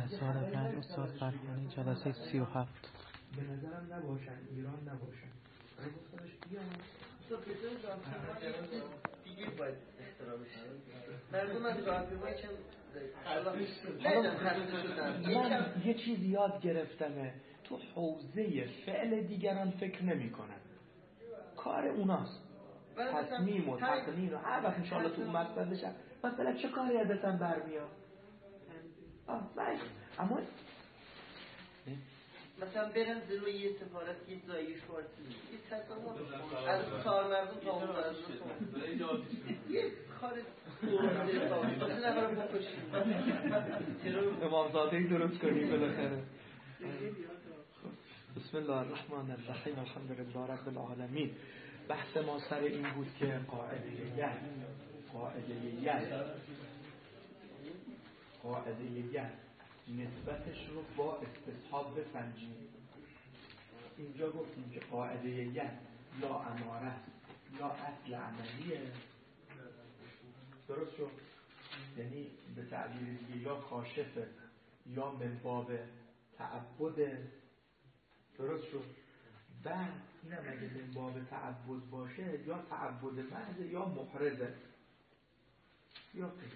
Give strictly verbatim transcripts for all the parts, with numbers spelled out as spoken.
سال بعد استاد فرهانی جلسه سی و هفت به نظرم نباشن، ایران نباشن. من گفتمش بیام استاد بسیار راهپیمایی دیگه باید احترام بشه. مردم از راهپیمایی چند من یه چیز یاد گرفتمه، تو حوزه فعل دیگران فکر نمی کنن، کار اوناست. تصمیم و تقنین و هر وقت انشاءالله تو اون مقصد بشن مثلا چه کاری ازتم برمیاد. آه باید اما مثلا برن جلوی یه سفارت یه جایی شوارتی یه تصمیم از کار مردم تا اون مردم یه کار مثلا نبرم بکشیم امامزادهی درست کنیم بالاخره. بسم الله الرحمن الرحیم الحمد لله رب العالمین. بحث ما سر این بود که قاعده ید قاعده ید قاعده ید نسبتش رو با استصحاب بسنجیم. اینجا گفتیم که قاعده ید یا اماره یا اصل عملیه، درست شد؟ یعنی به تعبیر دیگه یا کاشفه یا من باب تعبده، درست شد؟ بعد اینم اگه من باب تعبد باشه یا تعبد محض یا محرزه یا قیمه،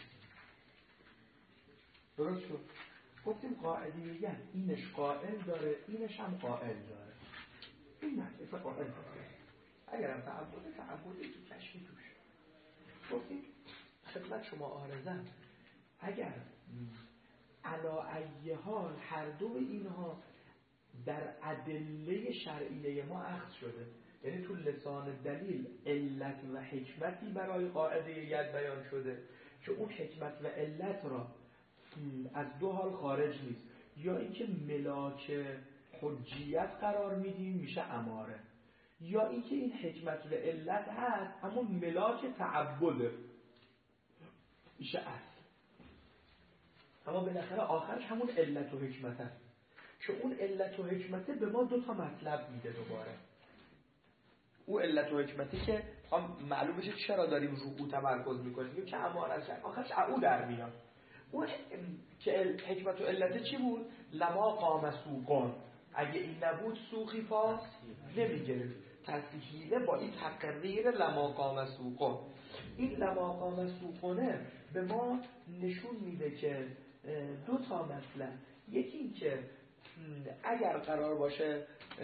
درست شد؟ گفتیم قاعده ید اینش قائل داره اینش هم قائل داره، این مطلب قائل داره. اگر هم تعبد تعبدی تو کشفی توش. گفتیم خدمت شما آرزم اگر علا ای حال هر دو اینها در ادله شرعیه ما اخذ شده، یعنی تو لسان دلیل علت و حکمتی برای قاعده ید بیان شده که اون حکمت و علت را از دو حال خارج نیست، یا اینکه ملاک حجیت قرار میدیم میشه اماره، یا اینکه این حکمت و علت هست اما ملاک تعبده میشه اصل. اما بالاخره آخرش همون علت و حکمت هست که اون علت و حکمته به ما دو تا مطلب میده دوباره. او علت و حکمتی که معلوم بشه چرا داریم رو او تمرکز میکنیم که اماره شد آخرش او در میاد. اون که حکمت و علت چی بود؟ لما قام سوقان، اگه این نبود سوقی پا نمیگرفت. تسهیله با این تقریر لما قام سوقان. این لما قام سوقانه به ما نشون میده که دو تا مسئله، یکی این که اگر قرار باشه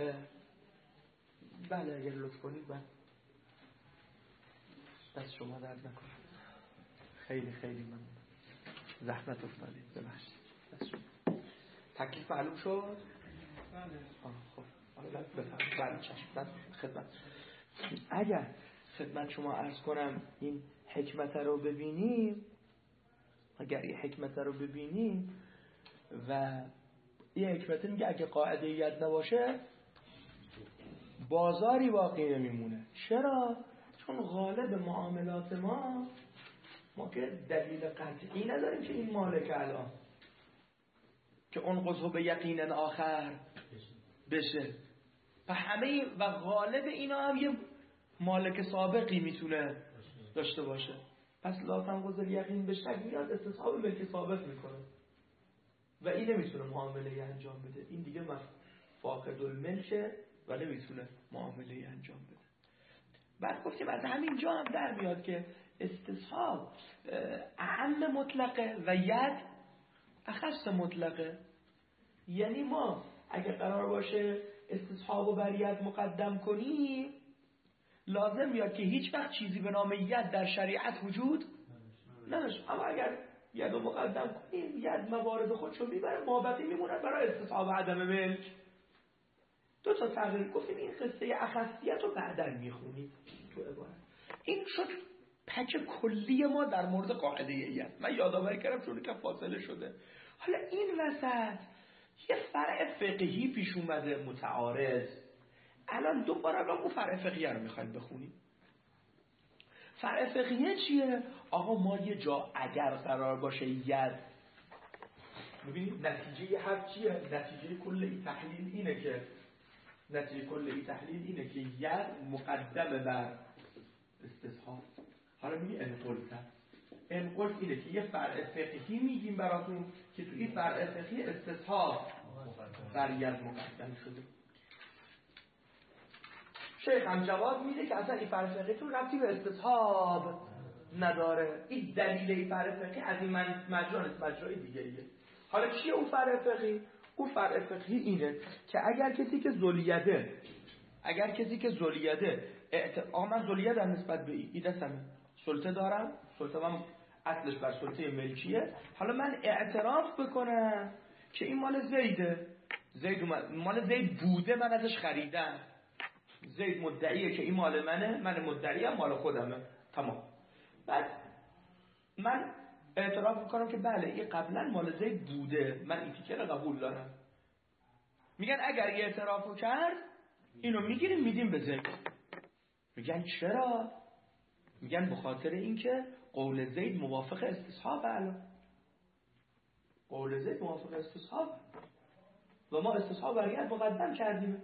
بله اگر لطف کنید من دست شما درد نکنم، خیلی خیلی ممنون، زحمت افتادید، ببخشید. تکلیف معلوم شد؟ بله. خب حالا بفرمایید. بله چشم. خدمت اگر خدمت شما عرض کنم این حکمت رو ببینیم، اگر این حکمت رو ببینیم و این حکمت میگه اگه قاعده ید نباشه بازاری باقی نمیمونه. چرا؟ چون غالب معاملات ما ما که دلیل قطعی نداریم که این مالک الان که اون قضو به یقین آخر بشه و همه و غالب اینا هم یه مالک سابقی میتونه داشته باشه. پس لازم قضو یقین بشه میاد استصحاب ملک سابق میکنه و این نمیتونه معامله انجام بده. این دیگه فاقد الملکه و نمیتونه معامله انجام بده. بعد گفتیم از همین جا هم در میاد که استصحاب اعم مطلقه و ید اخص مطلقه. یعنی ما اگه قرار باشه استصحاب و بر ید مقدم کنیم لازم میاد که هیچ وقت چیزی به نام ید در شریعت وجود نداشت، اما اگر ید رو مقدم کنیم ید موارد خودشو میبره، مابقی میمونه برای استصحاب عدم ملک. دو تا تغییر گفتیم. این قصه اخصیت رو بعداً میخونیم تو عبارت. این شد پک کلی ما در مورد قاعده ید. من یادآوری کردم چون که فاصله شده. حالا این وسط یه فرع فقهی پیش اومده متعارض. الان دو پاراگراف اون فرع فقهی رو میخوایم بخونیم. فرع فقهی چیه؟ آقا ما یه جا اگر قرار باشه ید، ببینید نتیجه هر چیه؟ نتیجه کل این تحلیل اینه که نتیجه کل این تحلیل اینه که ید مقدمه بر استصحاب. حالا میگه ان قلت انقل اینه که یه فرع فقهی میگیم براتون که تو این فرع فقهی استصحاب برگرد مقدم شده. شیخ هم جواب میده که اصلا این فرع فقهیتون ربطی به استصحاب نداره. این دلیل این فرع فقهی از این مجرا نیست، مجرای دیگریه. حالا چیه اون فرع فقهی؟ اون فرع فقهی اینه که اگر کسی که ذولیده اگر کسی که ذولیده اعت... من ذولیدم نسبت به این دستمه، سلطه دارم، سلطه من اصلش بر سلطه ملکیه، حالا من اعتراف بکنم که این مال زیده، زید مال زید بوده، من ازش خریدم، زید مدعیه که این مال منه، من مدعیم مال خودمه، تمام. بعد من اعتراف میکنم که بله این قبلا مال زید بوده، من این تیکه رو قبول دارم. میگن اگر یه اعترافو کرد اینو میگیریم میدیم به زید. میگن چرا؟ میگن به خاطر اینکه قول زید موافق استصحاب الان، قول زید موافق استصحاب و ما استصحاب برگرد مقدم کردیم.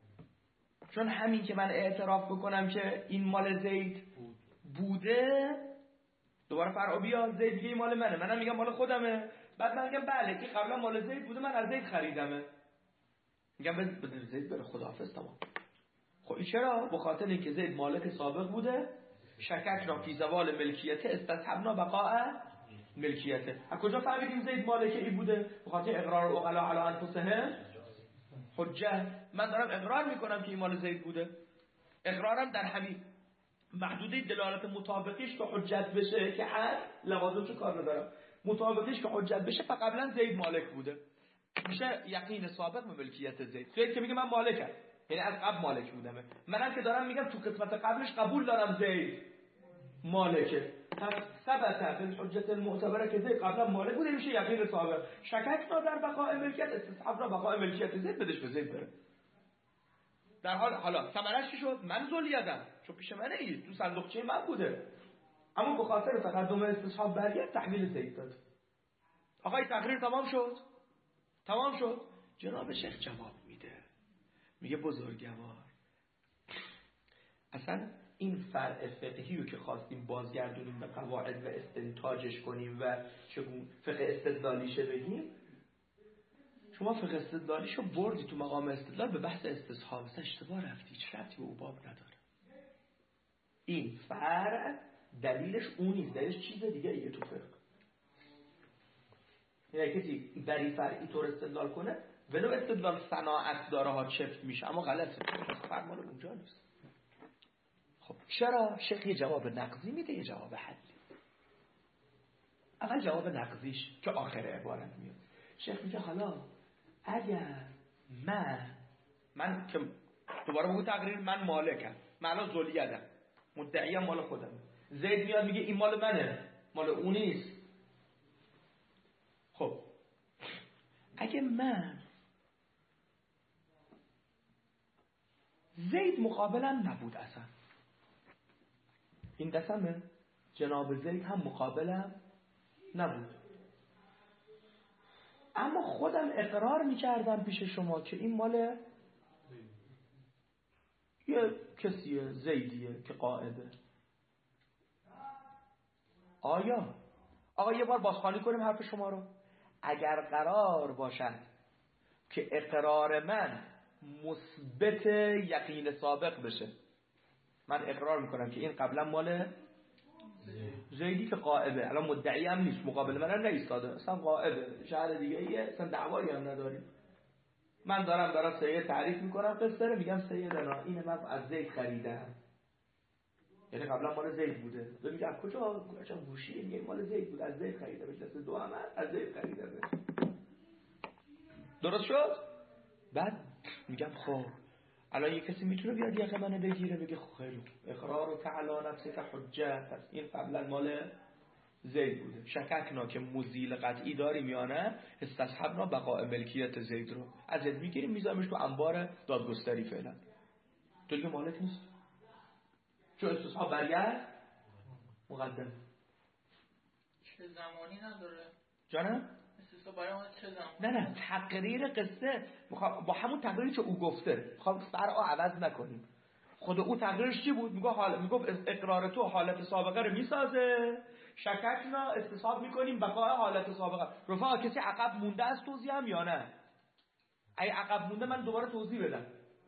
چون همین که من اعتراف بکنم که این مال زید بوده، دوباره فرع بیا زید دیگه مال منه، منم میگم مال خودمه، بعد من میگم بله این قبلا مال زید بوده، من از زید خریدمه، میگم بده زید بره خداحافظ تمام. خب این چرا؟ به خاطر اینکه زید مالک سابق بوده، شکک را فی زوال ملکیت استثبنا بقاء ملکیته. از کجا فهمیدیم زید مالک این بوده؟ به خاطر اقرار العقلاء علی انفسهم حجه. من دارم اقرار میکنم که این مال زید بوده، اقرارم در همین محدوده دلالت مطابقیش که حجت بشه که هر لوازمشو کار ندارم، مطابقیش که حجت بشه فقط قبلا زید مالک بوده، میشه یقین سابق به ملکیت زید. زید که میگه من مالکم، یعنی از قبل مالک بودمه، منم که دارم میگم تو قسمت قبلش قبول دارم زید مالکه، پس ثبت بالحجت المعتبره که زید قبلا مالک بوده، میشه یقین سابق. شکک نا در بقاء ملکیت، استصحاب را بقاء ملکیت زید بدش به زید بره. در حال حالا ثمرش چی شد؟ من ذولیدم، چون پیش منه این تو صندوقچه من بوده، اما به خاطر تقدم استصحاب برگرد تحویل زید داد. آقای تقریر تمام شد؟ تمام شد. جناب شیخ جواب میده، میگه بزرگوار اصلا این فرع فقهی رو که خواستیم بازگردونیم به قواعد و استنتاجش کنیم و چگونه فقه استدلالیشه بگیم، شما فقه استدلالیشو بردی تو مقام استدلال به بحث استصحاب، اصلا اشتباه رفتی، هیچ ربطی به اون باب نداره. این فرع دلیلش اون نیست، دلیلش چیز دیگه ایه تو فقه. یعنی کسی بر این فرع اینطور استدلال کنه ولو استدلال صناعت داره ها چفت میشه، اما غلطه، فرمان اونجا نیست. خب چرا؟ شیخ یه جواب نقضی میده، یه جواب حلی. اول جواب نقضیش که آخر عبارت میاد، شیخ میگه حالا اگر من من که دوباره بگو تقریر من مالکم، من الان ذولیدم، مدعیم مال خودم، زید میاد میگه این مال منه، مال اون نیست. خب اگه من زید مقابلم نبود، اصلا این دستمه، جناب زید هم مقابلم نبود، اما خودم اقرار میکردم پیش شما که این مال یه کسیه زیدیه که قائده. آیا آقا یه بار بازخوانی کنیم حرف شما رو؟ اگر قرار باشد که اقرار من مثبت یقین سابق بشه، من اقرار میکنم که این قبلا مال زیدی که قائبه، الان مدعی هم نیست، مقابل من هم نایستاده، اصلا قائبه، شهر دیگه ایه، اصلا دعوایی هم نداریم، من دارم دارم سید تعریف میکنم قصه رو، میگم سیدنا این من از زید خریدم، یعنی قبلا مال زید بوده، تو میگه از کجا کجا گوشی میگه مال زید بود، از زید خریده، بهش دست دو هم از زید خریده. درست شد؟ بعد میگم خب الان یه کسی میتونه بیاد یقه منو بگیره بگه خب خیلی اقرار و تعالی نفسی که حجت، پس این قبلا مال زید بوده، شککنا که مزیل قطعی داریم یا نه، استصحبنا بقاء ملکیت زید رو از زید میگیریم میذاریمش تو انبار دادگستری فعلا، تو دیگه مالک نیست، چون استصحاب برگرد مقدم. چه زمانی نداره؟ جانم؟ استصحاب برای ما چه زمانی؟ نه نه تقریر قصه با همون تقریری که او گفته میخوام فرعا عوض نکنیم. خود او تقریرش چی بود؟ میگه حال میگفت اقرار تو حالت سابقه رو میسازه، شککنا استصحاب میکنیم بقای حالت سابقه. رفقا کسی عقب مونده از توضیح هم یا نه؟ اگه عقب مونده من دوباره توضیح بدم.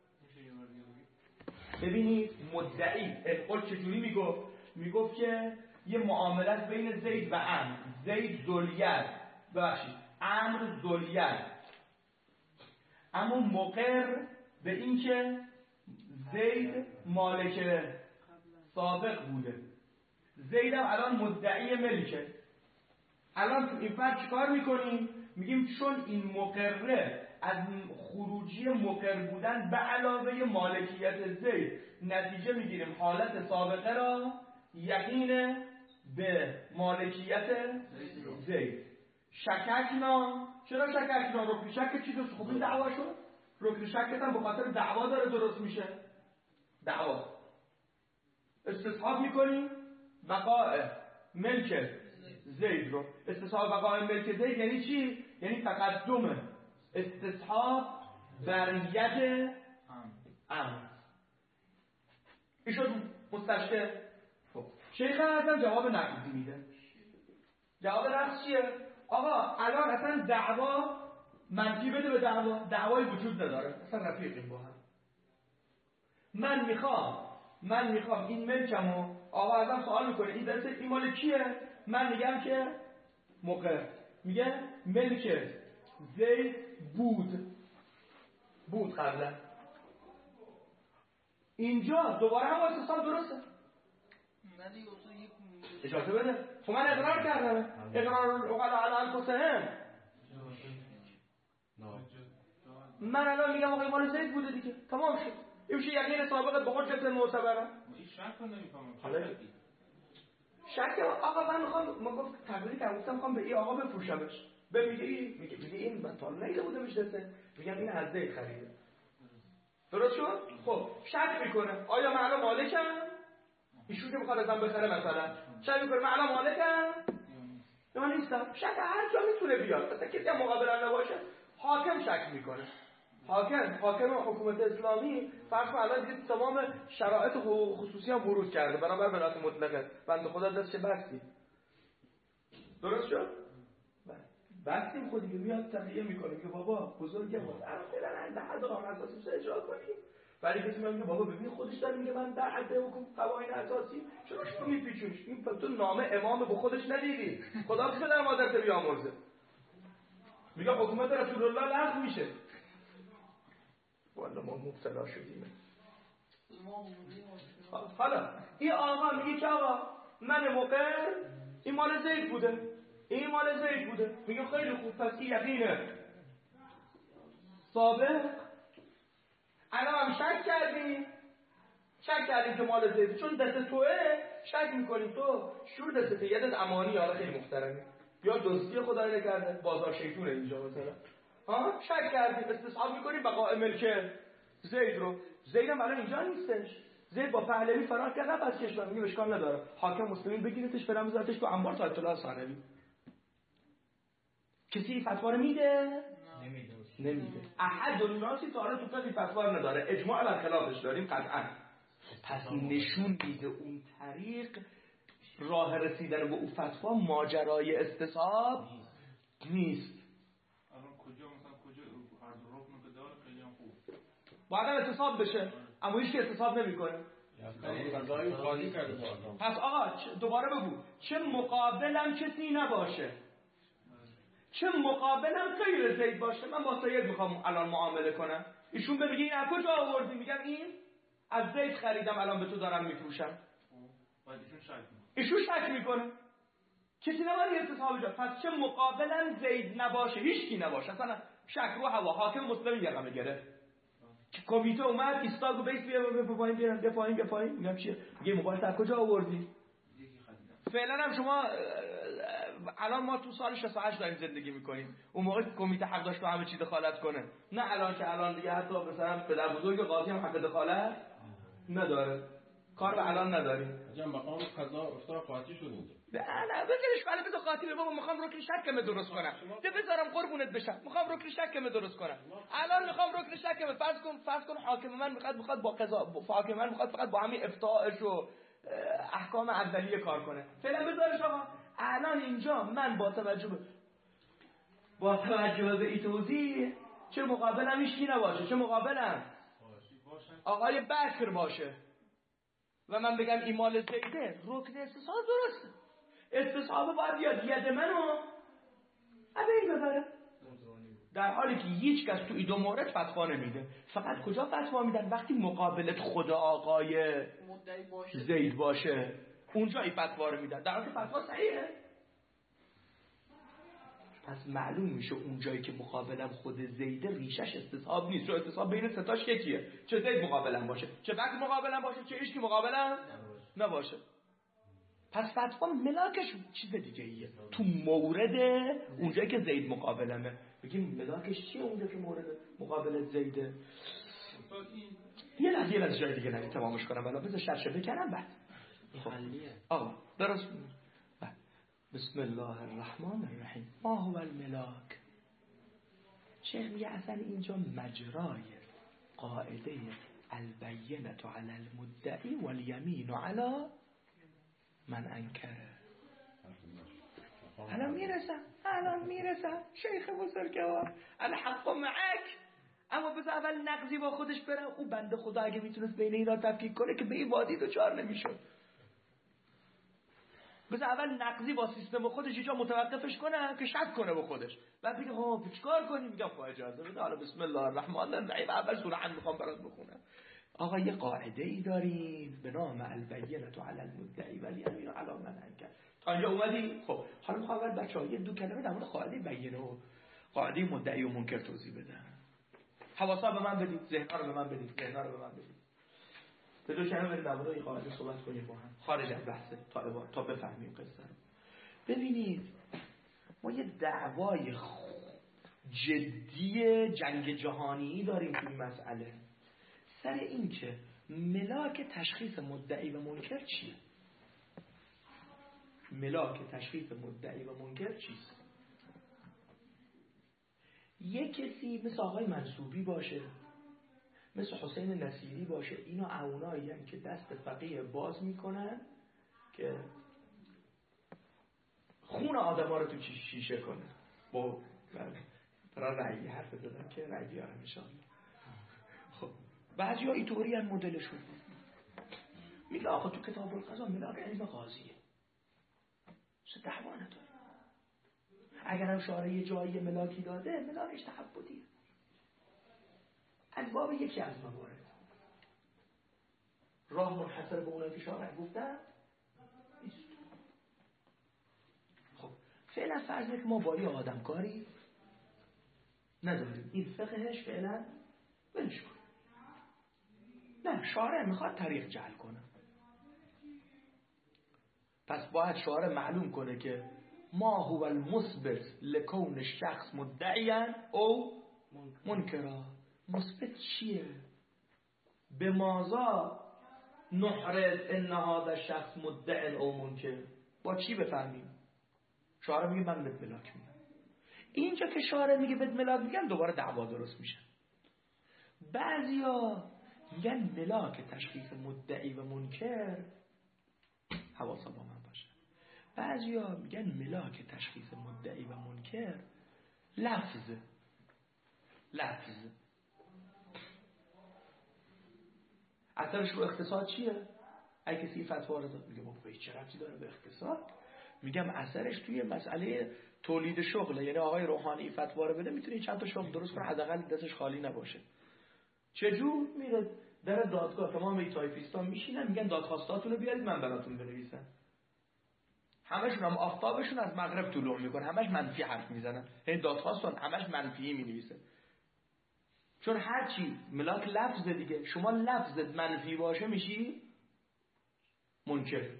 ببینید مدعی القول چجوری میگفت؟ میگفت که یه معاملت بین زید و عمرو، زید ذوالید ببخشید عمرو ذوالید، اما مقر به این که زید مالک سابق بوده، زید هم الان مدعی ملکه. الان تو این فرق چیکار میکنیم؟ میگیم چون این مقره از خروجی مقر بودن به علاوه مالکیت زید نتیجه میگیریم حالت سابقه را یقین به مالکیت زید. شککنا، چرا شککنا؟ رکن شک چی درست؟ خب این دعوا شد. رکن شکت هم به خاطر دعوا داره درست میشه. دعوا استصحاب میکنیم بقای ملک زید رو. استصحاب بقای ملک زید یعنی چی؟ یعنی تقدم استصحاب بر ید امر. این شد مستشکل. خب شیخ حسن جواب نقضی میده. جواب نقض چیه؟ آقا الان اصلا دعوا منفی بده به دعوا، دعوای وجود نداره، اصلا رفیقیم با هم. من میخوام من میخوام این ملکمو، آقا ازم سوال میکنه این درسته این مال کیه؟ من میگم که مقر. میگه ملک زید بود بود قبلا. اینجا دوباره هم استصحاب درسته. اجازه بده. خب من اقرار کردم. اقرار اقل علی انفسهم. من الان میگم آقا مال زید بوده دیگه. تمام شد. این میشه یقین سابقه به حجت معتبره. این شک نمی‌فهمم. شک آقا من میخوام ما گفت تبریک کردم گفتم میخوام به این آقا بفروشمش. به میگه این میگه میگه این من تا نیده بوده میشناسه. میگم این از زید خریده. درست شد؟ خب شک میکنه آیا من الان مالکم؟ ایشون که میخواد ازم بخره مثلا شک میکنه من الان مالکم؟ یا من نیستم. شک هر جا میتونه بیاد. مثلا کسی هم مقابل نباشه حاکم شک میکنه. حاکم حاکم حکومت اسلامی فرض کن الان دیگه تمام شرایط خصوصی هم ورود کرده بنابر ولایت مطلقه. بنده خدا دستش بستی. درست شد؟ بستیم خود دیگه میاد تقیه میکنه که بابا بزرگه بود الان فعلا در حد قانون اساسی اجرا کنیم. ولی کسی میگه بابا ببین خودش داره میگه من در حد حکم قوانین اساسی چرا شما میپیچونش؟ این تو نامه امام به خودش ندیدی. خدا که در مادرت بیامرزه. میگه حکومت رسول الله لغو میشه. والا ما مبتلا شدیم. حالا این آقا میگه که آقا من مقر این مال زید بوده. این مال زید بوده. میگه خیلی خوب پس این یقینه سابق. الان هم شک کردیم شک کردیم که مال زید چون دست توه شک میکنیم تو شور دست یدت امانی حالا خیلی محترمی یا دزدی خدای نکرده بازار شیطونه اینجا مثلا ها شک کردیم استصحاب میکنیم بقای ملک زید رو. زید هم الان اینجا نیستش. زید با پهلوی فرار کرد رفت از کشور. میگه اشکال نداره حاکم مسلمین بگیرتش برام بذارتش تو انبار تا اطلاع ثانوی. کسی فتوا رو میده؟ نمیده. نمیده. احد الناسی تا حالا تو کسی فتوا نداره. اجماع بر خلافش داریم قطعا. پس نشون میده اون طریق راه رسیدن به اون فتوا ماجرای استصحاب نیست. الان کجا مثلا کجا هر رکن که داره خیلی هم خوب. باید استصحاب بشه. اما هیچ که استصحاب نمیکنه. قضایی خالی کرده. پس آقا دوباره بگو چه مقابلم کسی نباشه چه مقابلم غیر زید باشه من با سید میخوام الان معامله کنم. ایشون به میگه این از کجا آوردی؟ میگم این از زید خریدم الان به تو دارم میفروشم. ایشون شک میکنه. ایشون شک میکنه. کسی نباید استصحاب جا. پس چه مقابلم زید نباشه هیچ کی نباشه اصلا شک رو هوا حاکم مسلمی یقمه گرفت. که کمیته اومد ایستاد و بیس بیا به پایین بیا بیا پایین بیا پایین میگم چیه؟ میگه موبایل از کجا آوردی؟ فعلا هم شما الان ما تو سال شصت و هشت داریم زندگی میکنیم. اون موقع کمیته حق داشت تو همه چی دخالت کنه. نه الان که الان دیگه حتی مثلا پدر بزرگ قاضی هم حق دخالت نداره. کار به الان نداریم. عجب مقام قضا افتاد قاطی شد اینجا. نه نه بذارش ولی بذار قاطی به بابا میخوام رکن شکم درست کنم. ده بذارم قربونت بشم. میخوام رکن شکم درست کنم. الان میخوام رکن شکم فرض کن فرض کن حاکم من میخواد میخواد با قضا حاکم من میخواد فقط با همین افتاءش و احکام اولیه کار کنه. فعلا بذارش آقا الان اینجا من با توجه به با توجه به این توضیح چه مقابلم هیچ کی نباشه، چه مقابلم آقای بکر باشه و من بگم این مال زیده، رکن استصحاب درسته، استصحاب باید بیاد ید منو ابه این ببره، در حالی که هیچ کس تو این دو مورد فتوا نمیده. فقط کجا فتوا میدن؟ وقتی مقابلت خود آقای زید باشه اونجا این فتوا رو میدن، در حالی که فتوا صحیحه. پس معلوم میشه اونجایی که مقابلم خود زیده ریشش استصحاب نیست، چون استصحاب بین ستاش یکیه، چه زید مقابلم باشه، چه بکر مقابلم باشه، چه اشکی مقابلم نباشه. پس فتوا ملاکش چیز دیگه ایه. تو مورد اونجایی که زید مقابلمه بگیم ملاکش چیه اونجا که مورد مقابل زیده. یه لحظه یه لحظه جای دیگه نگی تمامش کنم بلا بذار شرشه بکنم بعد آقا درست. بسم الله الرحمن الرحیم. ما هو الملاک؟ شیخ میگه اصلا اینجا مجرای قاعده البینة علی المدعی والیمین علی من انکره. الان میرسم الان میرسم شیخ بزرگوار الحق معک. اما بذار اول نقضی با خودش بره. او بنده خدا اگه میتونست بین اینا تفکیک کنه که به این وادی دوچار نمیشد. بذار اول نقضی با سیستم خودش یه جا متوقفش کنه که شک کنه به خودش، بعد بگه ها چیکار کنیم؟ میگم خب اجازه بده حالا بسم الله الرحمن الرحیم اول سوره ان میخوام برات بخونم. آقا یه قاعده ای داریم به نام البینة علی المدعی والیمین علی من انکر. تا اینجا اومدی؟ خب حالا میخوام بچه‌ها یه دو کلمه در مورد قاعده بینه و قاعده مدعی و منکر توضیح بدم. حواسا به من بدید، ذهنا رو به من بدید، ذهنا رو به من بدید. به دو کلمه بریم در مورد این قاعده صحبت کنیم با هم خارج از بحث تا تا بفهمیم قصه رو. ببینید ما یه دعوای جدی جنگ جهانی داریم توی این مسئله سر این که ملاک تشخیص مدعی و منکر چیه؟ ملاک تشخیص مدعی و منکر چیست؟ یه کسی مثل آقای منصوبی باشه، مثل حسین نصیری باشه، اینا اونایی هستن که دست فقیه باز میکنن که خون آدم ها رو تو شیشه کنه. با برای رأی حرف دادن که رأی بیارم انشاءالله. خب بعضی ها اینطوری هم مدلشون میگه آقا تو کتاب القضا ملاک علم قاضیه، چه دعوا نداره. اگر هم شارع یه جایی ملاکی داده ملاکش تحبودیه از باب یکی از موارد. راه منحصر به اونایی که شارع گفتن نیست. خب فعلا فرض کنید ما با یه آدمکاری نداریم، این فقهش فعلا ولش کن. نه شارع میخواد طریق جعل کنه، پس باید شارع معلوم کنه که ما هو المثبت لکون شخص مدعیاً او منکرا. مثبت چیه؟ به مازا نحرز ان هذا شخص مدعی او منکر. با چی بفهمیم؟ شارع میگه من بهت ملاک میگم. اینجا که شارع میگه بهت ملاک میگم دوباره دعوا درست میشه. بعضیا میگن ملاک تشخیص مدعی و منکر، حواسا با من باشه. بعضیا میگن ملاک تشخیص مدعی و منکر لفظ لفظ اثرش رو اقتصاد چیه؟ اگه کسی فتوا رو داد میگه بابا چه ربطی داره به اقتصاد؟ میگم اثرش توی مسئله تولید شغله. یعنی آقای روحانی فتوا رو بده میتونه چند تا شغل درست کنه حداقل دستش خالی نباشه. چجور؟ میره در دادگاه تمام این تایپیستا میشینن میگن دادخواستاتون رو بیارید من براتون بنویسم. همشون هم آفتابشون از مغرب طلوع میکنه، همش منفی حرف میزنن. یعنی دادخواستون همش منفی مینویسه. چون هر چی ملاک لفظ دیگه، شما لفظت منفی باشه میشی منکر،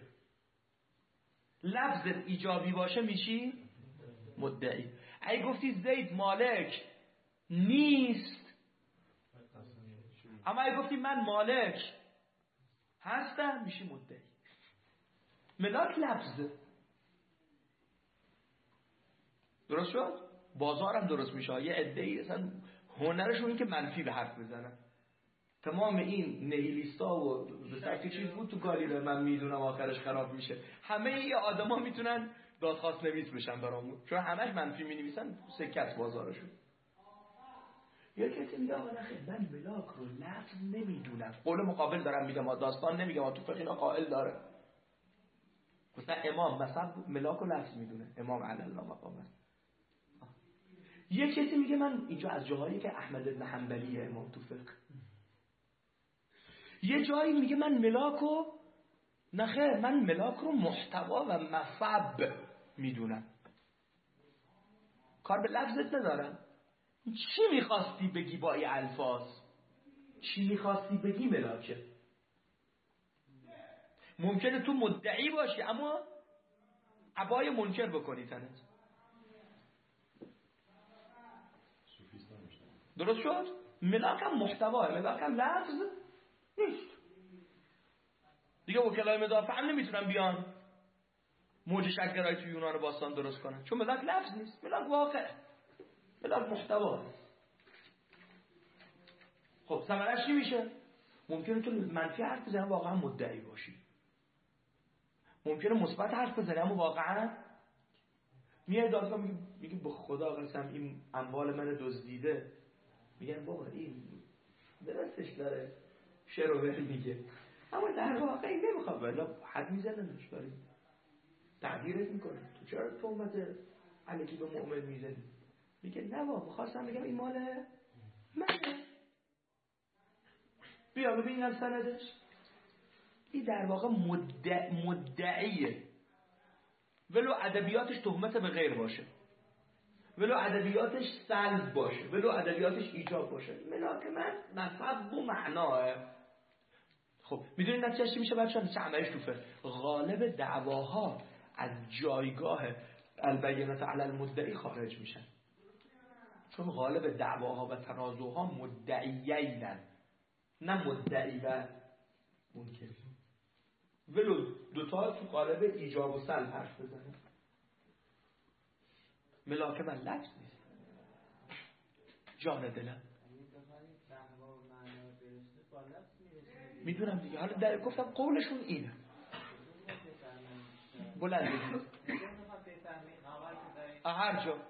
لفظت ایجابی باشه میشی مدعی. اگه گفتی زید مالک نیست، اما اگه گفتی من مالک هستم میشی مدعی. ملاک لفظه. درست شد؟ بازارم درست میشه. یه عده‌ای اصلا هنرشون این که منفی به حرف بزنن. تمام این نهیلیستا و به سرک چیز بود تو گالیره من میدونم آخرش خراب میشه. همه ای آدما میتونن دادخواست نویس بشن برامون، چون همش منفی می نویسن سکت بازارشون. یا کسی میگه آقا نخیر من ملاک رو لفظ نمیدونم، قول مقابل دارم میگم، داستان نمیگم، تو فقه اینا قائل داره. مثلا امام مثلا ملاک رو لفظ میدونه، امام علی الله مقامه. یه کسی میگه من اینجا از جاهایی که احمد بن حنبلیه امام تو فقه، یه جایی میگه من ملاک رو نخیر من ملاک رو محتوا و مفب میدونم، کار به لفظت ندارم. چی میخواستی بگی با این الفاظ؟ چی میخواستی بگی ملاکه؟ ممکنه تو مدعی باشی اما عبای منکر بکنی تنت. درست شد؟ ملاک هم محتواه، ملاک هم لفظ نیست دیگه. وکلای مدافع هم نمیتونن بیان موج شکرهای تو یونان باستان درست کنن، چون ملاک لفظ نیست، ملاک واقع، ملاک محتواه. خب ثمرش چی میشه؟ ممکنه تو منفی حرف بزنی واقعا مدعی باشی، ممکنه مثبت حرف بزنی اما واقعا میای دادگاه میگی میگی به خدا قسم این اموال من دزدیده، میگن بابا این درستش داره شعر و بهل میگه، اما در واقع این نمیخواد، ولی حد میزننش، داری تعبیرت میکنه تو چرا تهمت علیکی به مؤمن میزنی؟ میگه نه بابا میخواستم بگم این مال منه، بیا ببینم سندش. این در واقع مدع... مدعیه، ولو ادبیاتش تهمت به غیر باشه، ولو ادبیاتش سلب باشه، ولو ادبیاتش ایجاب باشه، ملاک من مفهوم و معناه. خب میدونید نتیجهش چی میشه بچه‌ها؟ چه عملش تو فقه غالب دعواها از جایگاه البینه علی المدعی خارج میشن، چون غالب دعواها و تنازعها مدعیینن نه مدعی و منکر. ولو دوتا تو قالب ایجاب و سلب حرف بزنه. ملاک من لفظ نیست، جان دلم میدونم دیگه. حالا در گفتم قولشون اینه بلند بگید هر جا.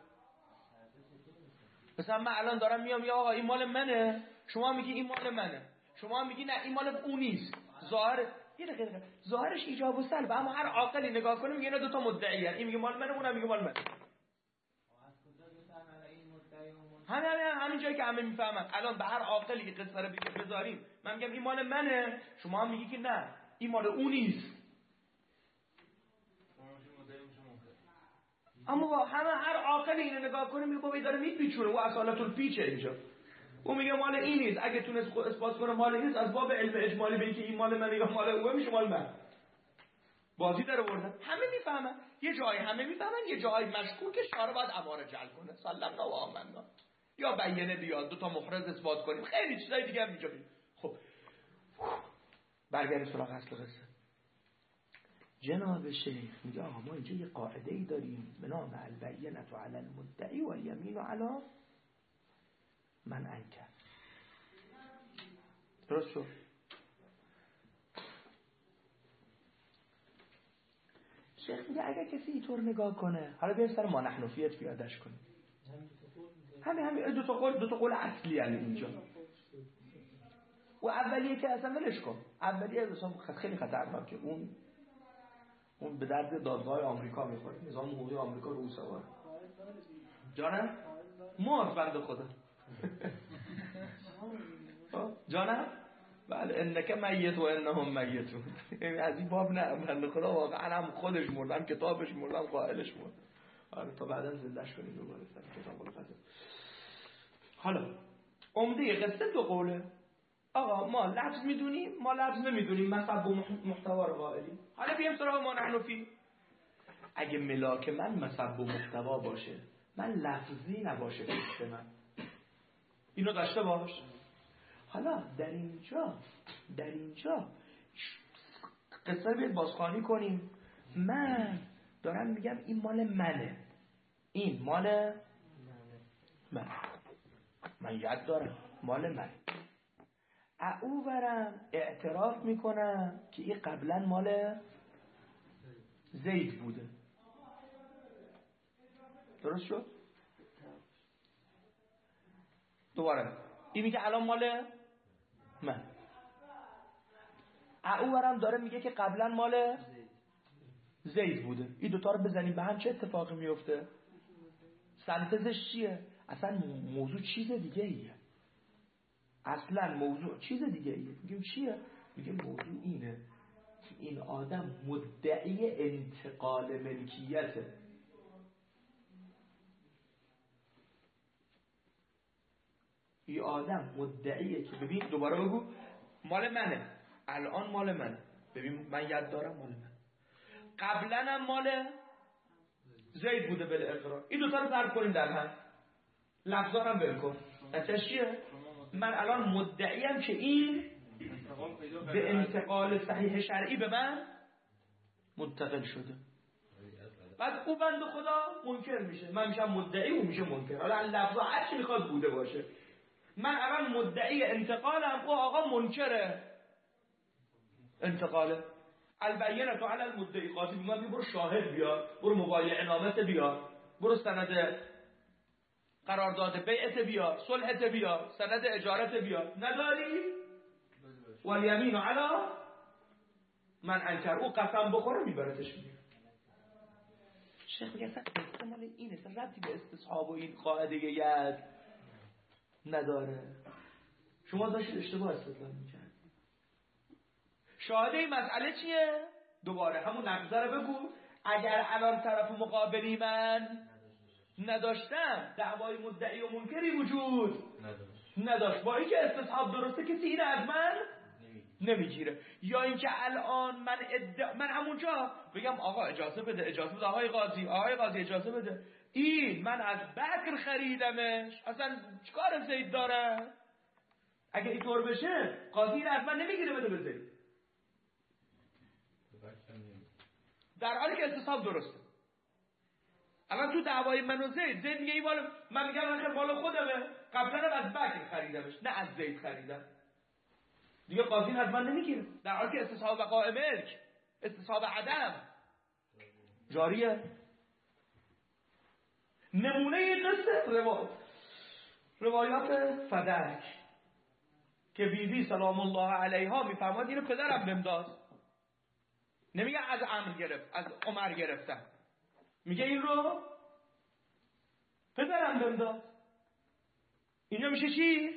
مثلا من الان دارم میام یا آقا این مال منه، شما میگی این مال منه، شما میگی نه این مال اون نیست. ظاهر یه دقیقه ظاهرش ایجاب و سلب، اما هر عاقلی نگاه کنه میگه اینا دو تا مدعی ان، این میگه مال منه اونم میگه مال منه. همین همین جایی که همه میفهمن. الان به هر عاقلی که قصه رو بذاریم من میگم این مال منه، شما هم میگی که نه این مال اون نیست، اما با همه هر عاقلی اینو نگاه کنه میگه بابا داره میپیچونه، او اصالت الپیچه اینجا، او میگه مال این نیست. اگه تونست اثبات کنه مال نیست از باب علم اجمالی به اینکه این مال منه یا مال اون میشه مال من، بازی داره بردن. همه میفهمن، یه جایی همه میفهمن، یه جایی مشکوکه شارع باید اماره جل کنه سلمنا و آمنا یا بیانه بیاد دو تا مخرج اثبات کنیم، خیلی چیزای دیگه هم اینجا بید. خب برگردیم سراغ اصل قصه. جناب شیخ میگه آقا ما اینجا یه قاعده ای داریم به نام البینه علی المدعی و الیمین علی من انکر. درست شد؟ شیخ میگه اگر کسی اینطور نگاه کنه، حالا بیایم سر ما نحنفیت پیادش کنیم، همین همین دو تا قول دو تا قول اصلی یعنی اینجا. و اولیه که اصلا ولش کن، اولیه اصلا خیلی خطرناکه، اون اون به درد دادگاه آمریکا میخوره، نظام حقوقی آمریکا رو سوار. جانم مار بنده خدا جانم بله انک میت و انهم میتون. از این باب نه بنده خدا واقعا هم خودش مرد، هم کتابش مرد، هم قائلش مرد. آره تا بعدا زندهش کنیم دوباره سر کتاب القضا. حالا عمده قصه دو قوله. آقا ما لفظ میدونیم، ما لفظ نمیدونیم، مثلا با محتوا رو قائلیم. حالا بیام سراغ ما نحنفی. اگه ملاک من مثلا با محتوا باشه، من لفظی نباشه پیش من، اینو داشته باش. حالا در اینجا در اینجا قصه بیاد بازخوانی کنیم. من دارم میگم این مال منه، این مال من، من یاد دارم مال من. او برم اعتراف میکنم که این قبلا مال زید بوده. درست شد؟ دوباره این میگه الان مال من، او برم داره میگه که قبلا مال زید بوده. این دوتا رو بزنیم به هم چه اتفاقی میفته؟ سنتزش چیه؟ اصلا موضوع چیز دیگه ایه. اصلا موضوع چیز دیگه ایه. میگیم چیه؟ میگیم موضوع اینه این آدم مدعی انتقال ملکیته. این آدم مدعیه که ببین دوباره بگو مال منه، الان مال منه، ببین من یاد دارم مال من، قبلا هم مال زید بوده بل اقرار. این دوتا رو ضرب کنیم در هم، لفظا هم بلکن. نتیجه چیه؟ من الان مدعیم که این به انتقال صحیح شرعی به من منتقل شده. بعد او بنده خدا منکر میشه، من میشم مدعی، او میشه منکر. حالا لفظا هر چی میخواد بوده باشه، من الان مدعی انتقالم، او آقا منکره انتقاله. البینه تو علی المدعی، قاضی میگه برو شاهد بیار، برو موبایل نامه بیار، برو سند قرارداد بیعت بیار، صلحت بیار، سند اجارت بیار. نداری؟ والیمین علی من انکر. او قسم بخوره میبرتش میگه. شیخ میگه اصلا احتمال اینه، اصلا ربطی به استصحاب و این قاعده ید نداره. شما داشتید اشتباه استدلال میکرد. شاهده این مسئله چیه؟ دوباره همون نقضه رو بگو. اگر الان طرف مقابلی من نداشتم، دعوای مدعی و منکری وجود نداشت, نداشت. با اینکه استصحاب درسته کسی این از من نمیگیره. یا اینکه الان من ادعا من همونجا بگم آقا اجازه بده، اجازه بده آقای قاضی، آقای قاضی اجازه بده، این من از بکر خریدمش، اصلا چیکار زید داره؟ اگه اینطور بشه قاضی این از من نمیگیره بده به زید، در حالی که استصحاب درسته. الان تو دعوای من و زید، زید میگه این مال من، میگم آخر مال خودمه، قبلا از بکر خریدمش نه از زید خریدم، دیگه قاضی از من نمیگیره، در حالی که استصحاب بقاء ملک، استصحاب عدم جاریه. نمونه این قصه روا... روایات فدک که بی بی سلام الله علیها میفرماد اینو پدرم بهم داد، نمیگه از عمرو گرفت، از عمر گرفتم، میگه این رو پدرم بهم داد. اینجا میشه چی؟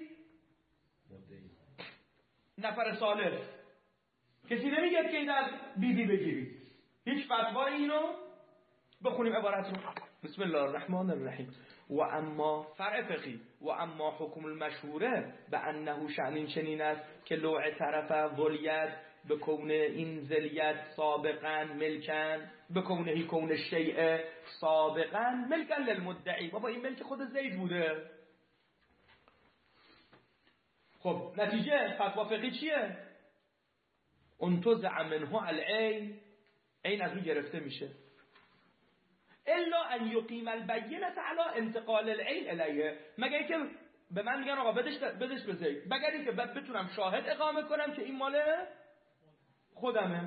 نفر ثالث. کسی نمیگه که این از بی بی بگیرید. هیچ فتوا اینو بخونیم عبارت رو. بسم الله الرحمن الرحیم. و اما فرع فقهی و اما حکم المشهوره به انه شأن چنین است که لوع طرف ولیت به کون این زلیت سابقا ملکن به کونه کون الشیء سابقا ملکن للمدعی. بابا این ملک خود زید بوده. خب نتیجه فتوا فقهی چیه؟ انتزع منه العین، عین از اون گرفته میشه، الا ان یقیم البینه علی انتقال العین الیه، مگر اینکه به من میگن آقا بدش بدش به زید، مگر اینکه بعد بتونم شاهد اقامه کنم که این مال خودمه.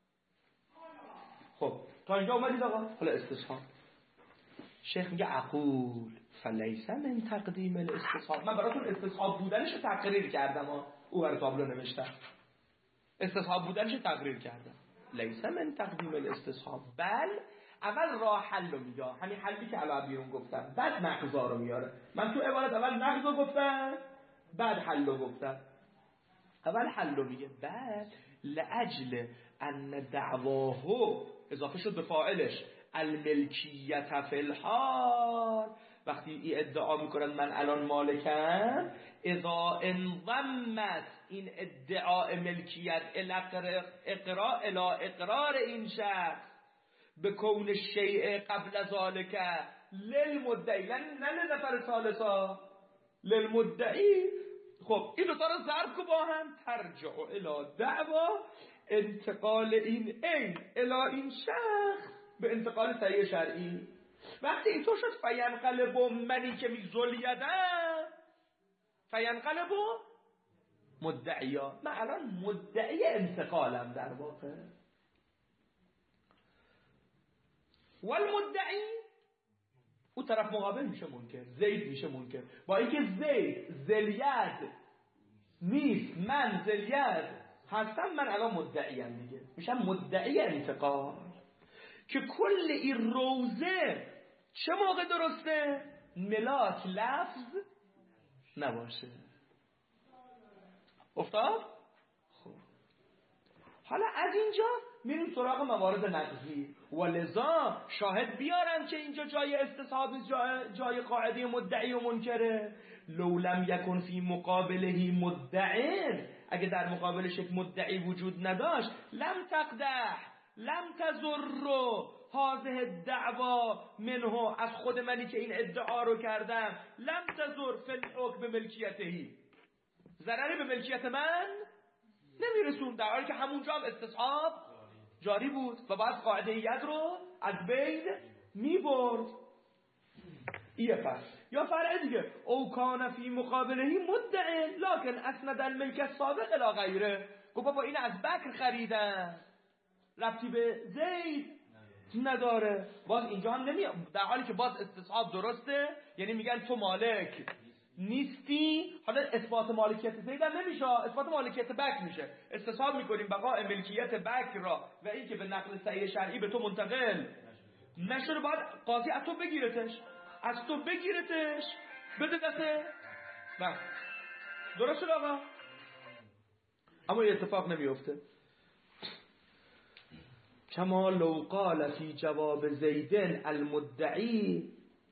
خب تا اینجا اومدید آقا. حالا استصحاب. شیخ میگه عقول فلیس من تقدیم الاستصحاب. من براتون استصحاب بودنش رو تقریر کردم ها. او بر تابلو نوشتم استصحاب بودنش رو تقریر کردم. لیس من تقدیم الاستصحاب، بل اول راه حل رو میگه، همین حلی که الان بیرون گفتم، بعد نقضا رو میاره. من تو عبارت اول نقض رو گفتم، بعد حل رو گفتم. اول حل رو میگه، بعد لاجل ان دعواه اضافه شد به فاعلش الملکیت فی الحال، وقتی ای ادعا میکنن من الان مالکم، اذا انضمت این ادعاء ملکیت اقرار الی اقرار این شخص به کون الشیء قبل ذالک للمدعی، نه لنفر ثالثا، للمدعی. خب این دوتا رو ضرب کو با هم، ترجع الی دعوا انتقال این عین الی این شخص به انتقال صحیح شرعی. وقتی اینطور شد فینقلب منی که می ذلیدم فینقلب مدعیا، من الان مدعی انتقالم در واقع. والمدعی اون طرف مقابل میشه منکر، زید میشه منکر. با اینکه زید ذلید نیست، من ذلید هستم، من الان مدعیم دیگه، میشم مدعی انتقال. که کل این روزه چه موقع درسته؟ ملاک لفظ نباشه. افتاد؟ خب حالا از اینجا میریم سراغ موارد نقضی. ولذا شاهد بیارن که اینجا جای استصحاب جای, جای قاعده مدعی و منکره. لو لم یکن فی مقابله مدعین، اگه در مقابلش یک مدعی وجود نداشت، لم تقدح لم تضر هذه الدعوا منه، از خود منی که این ادعا رو کردم، لم تضر فی الحکم ملکیتهی، ضرری به ملکیت من نمیرسون، در حالی که همونجا هم استصحاب جاری بود و بعد قاعده ید رو از بین میبرد. ایه پس یا فرع دیگه، او کان فی مقابلهی مدعی لکن اسند الملک السابق الی غیره، گفت بابا این از بکر خریدن، ربطی به زید نداره. باز اینجا هم نمیاد، در حالی که باز استصحاب درسته، یعنی میگن تو مالک نیستی. حالا اثبات مالکیت زید هم نمیشه، اثبات مالکیت بکر میشه. استصحاب میکنیم بقاء ملکیت بکر را و این که به نقل صحیح شرعی به تو منتقل نشده، باید قاضی از تو بگیرتش، از تو بگیرتش بده دسته بله. درست شد آقا؟ اما یه اتفاق نمیفته. کما لو قال فی جواب زیدن المدعی،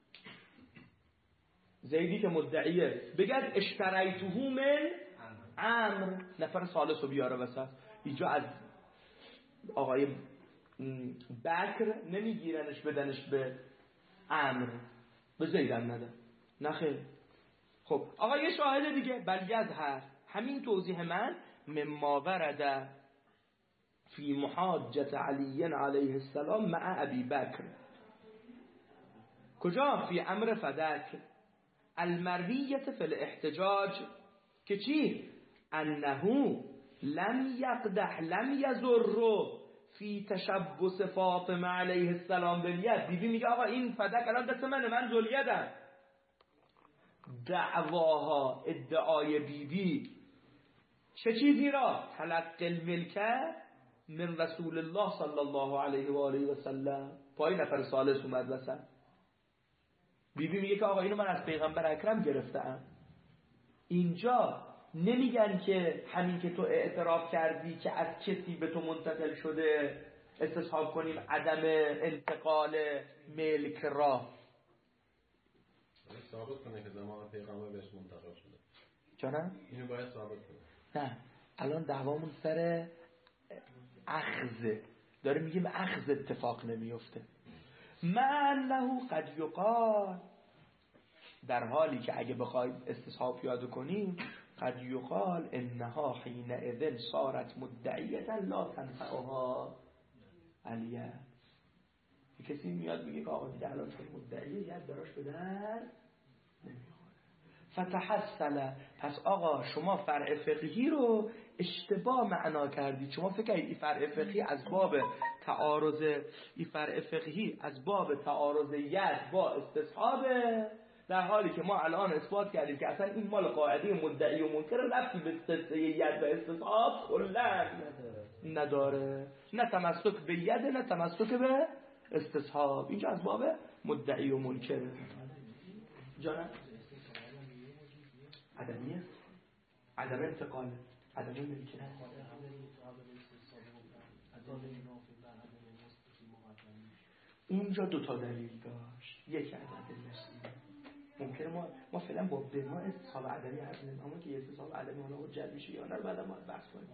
زیدی که مدعیه بگد اشتریتوه من عمرو، نفر ثالث رو بیاره وسط. اینجا از آقای بکر نمیگیرنش بدنش به عمرو، به زیدم نده، نخیر. خب آقا یه شاهد دیگه، بل یظهر، همین توضیح من، مما ورد فی محاجت علی علیه السلام مع ابی بکر. کجا؟ فی امر فدک المرویت فی الاحتجاج، که چی؟ انه لم یقدح لم یضر فی تشبس فاطمه علیه السلام بالید. بیبی میگه آقا این فدک الان دست منه، من ذوالیدم. دعواها، ادعای بیبی چه چیزی را؟ تلقی الملکه من رسول الله صلی الله علیه و آله و سلم. پای نفر ثالث اومد وسط. بیبی میگه که آقا اینو من از پیغمبر اکرم گرفتم. اینجا نمیگن که همین که تو اعتراف کردی که از کسی به تو منتقل شده استصحاب کنیم عدم انتقال ملک را. ثابت کنه که زمان پیغمبر بهش منتقل شده. چرا؟ اینو باید ثابت کنه. نه الان دعوامون سر اخذ داره، میگیم اخذ اتفاق نمیفته. من له قد یقال، در حالی که اگه بخوایم استصحاب پیاده کنیم، قد یقال انها حین اذن صارت مدعیتا لا تنفعها علیه. کسی میاد میگه که آقا دیگه الان چون مدعیه ید براش به در فتحصل. پس آقا شما فرع فقهی رو اشتباه معنا کردید. شما فکر کنید این فرع فقهی از باب تعارض، این فرع فقهی از باب تعارض ید با استصحابه، در حالی که ما الان اثبات کردیم که اصلا این مال قاعده مدعی و منکر ربطی به قصه ید و استصحاب کلا نداره. نه تمسک به ید نه تمسک به استصحاب. اینجا از باب مدعی و منکر. جانم عدمیه، عدم انتقال، عدم ملکیت. اونجا دو تا دلیل داشت. یک عدد نسبی. ممکنه ما ما فعلا با بنا استصحاب عدمی حرف نمیزنیم، اما که استصحاب عدمی حالا حجت میشه یا نه بعدا ما بحث کنیم.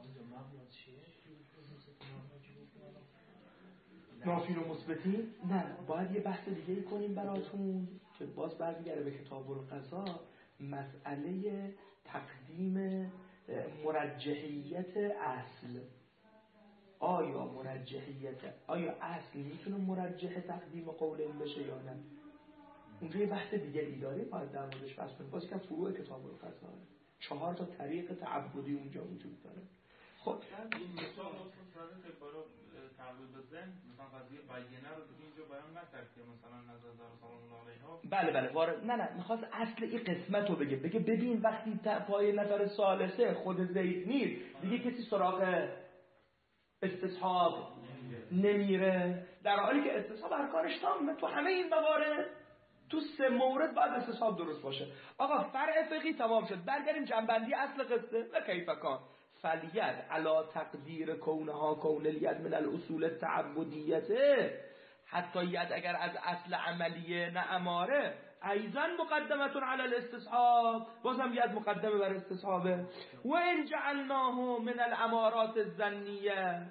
نافی و مثبتی نه، باید یه بحث دیگه کنیم براتون که باز برمیگره به کتاب القضا، مسئله تقدیم مرجحیت اصل. آیا مرجحیت آیا اصل میتونه مرجح تقدیم قول این بشه یا نه؟ اونجا یه بحث دیگری داره، باید در موردش بحث کنیم. باز که فروع کتاب القضا چهار تا طریق تعبدی اونجا وجود داره. خب این مثال اصلا که برای تعبیر به ذهن مثلا قضیه بیانه رو دیگه اینجا بیان نکرد که مثلا نظر در سلام الله علیها. بله بله وارد نه نه میخواست اصل این قسمت رو بگه بگه ببین وقتی پای نفر ثالثه خود زید نیست دیگه کسی سراغ استصحاب نمیره، در حالی که استصحاب ارکانش تامه تو همه این موارد. تو سه مورد باید استصحاب درست باشه. آقا فرع فقهی تمام شد، برگردیم جنبندی اصل قصه. و کیف کان فالید علی تقدیر کونها کون الید من الاصول التعبدیته، حتی ید اگر از اصل عملیه نه اماره، ایضا مقدمتون علی الاستصحاب، بازم ید مقدمه بر استصحابه. و ان جعلناه من الامارات الظنیه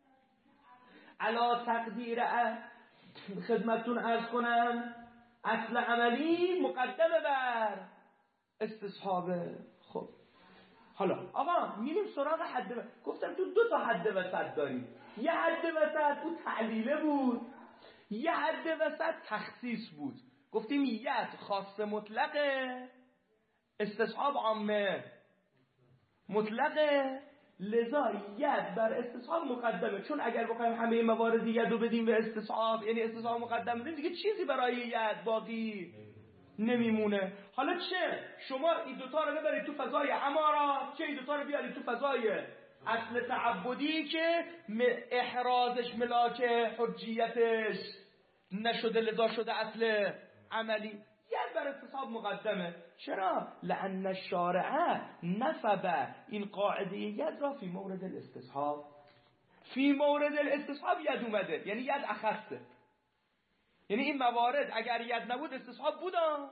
علی تقدیر خدمتون عرض کنم اصل عملی مقدمه بر استصحابه. خب حالا آقا میریم سراغ حد و... گفتم تو دو تا حد وسط داریم، یه حد وسط اون تعلیله بود، یه حد وسط تخصیص بود. گفتیم ید خاص مطلقه، استصحاب عامه مطلقه، لذا ید بر استصحاب مقدمه. چون اگر بخوایم همه موارد ید رو بدیم به استصحاب یعنی استصحاب مقدم بدیم دیگه چیزی برای ید باقی نمیمونه. حالا چه شما این دوتا رو ببرید تو فضای امارات، چه این دوتا رو بیارید تو فضای اصل تعبدی که احرازش ملاک حجیتش نشده لذا شده اصل عملی، ید بر استصحاب مقدمه. چرا؟ لأن الشارع نفذ این قاعده ید را فی مورد الاستصحاب، فی مورد الاستصحاب ید اومده، یعنی ید اخصه، یعنی این موارد اگر ید نبود استصحاب بودا،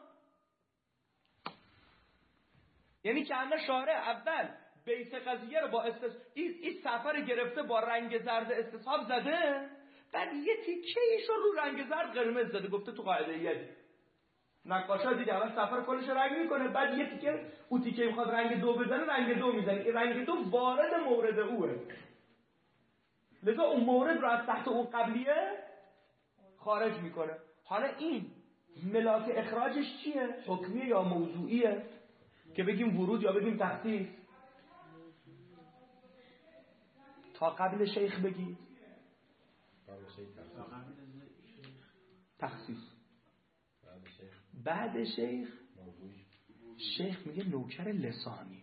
یعنی که همه شارع اول بیت قضیه رو با استصحاب این, این سفر گرفته با رنگ زرد استصحاب زده، بعد یه تیکه ایشو رو رنگ زرد قرمز زده، گفته تو قاعده ید. نقاشا دیگه اول سفر کلش رنگ میکنه، بعد یه تیکه اون تیکه میخواد رنگ دو بزنه رنگ دو میزنه، این رنگ دو وارد مورد اوه، لذا اون مورد رو از تحت اون قبلیه خارج میکنه. حالا این ملاک اخراجش چیه؟ حکمیه یا موضوعیه که بگیم ورود یا بگیم تخصیص؟ تا قبل شیخ بگید تخصیص، بعد شیخ شیخ میگه نوکر لسانی،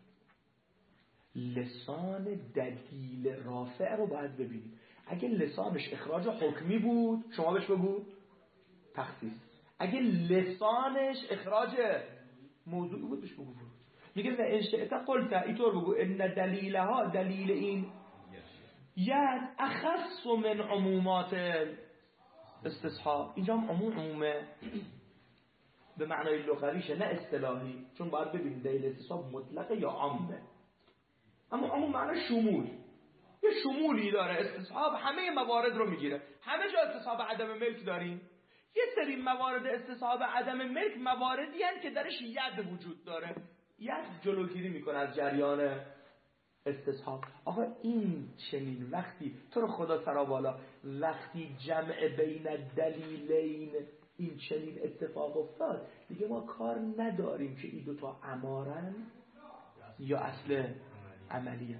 لسان دلیل رافع رو باید ببینیم. اگه لسانش اخراج حکمی بود شما بهش بگو تخصیص، اگه لسانش اخراج موضوعی بود بهش بگو. میگه و انشئت قلت اینطور بگو ان دلیلها، دلیل این ید اخص من عمومات استصحاب، اینجا هم عموم عمومه به معنای لغویشه نه اصطلاحی، چون باید ببینید دلیل استصحاب مطلقه یا عامه. اما عموم معنی شمول، یه شمولی داره استصحاب، همه موارد رو میگیره. همه جا استصحاب عدم ملک داریم، یه سری موارد استصحاب عدم ملک مواردی هستند که درش ید وجود داره، ید جلوگیری میکنه از جریان استصحاب. آقا این چنین وقتی تو رو خدا سرا بالا، وقتی جمع بین دلیلین این چنین اتفاق افتاد دیگه ما کار نداریم که این دوتا امارن یا اصل عملیه.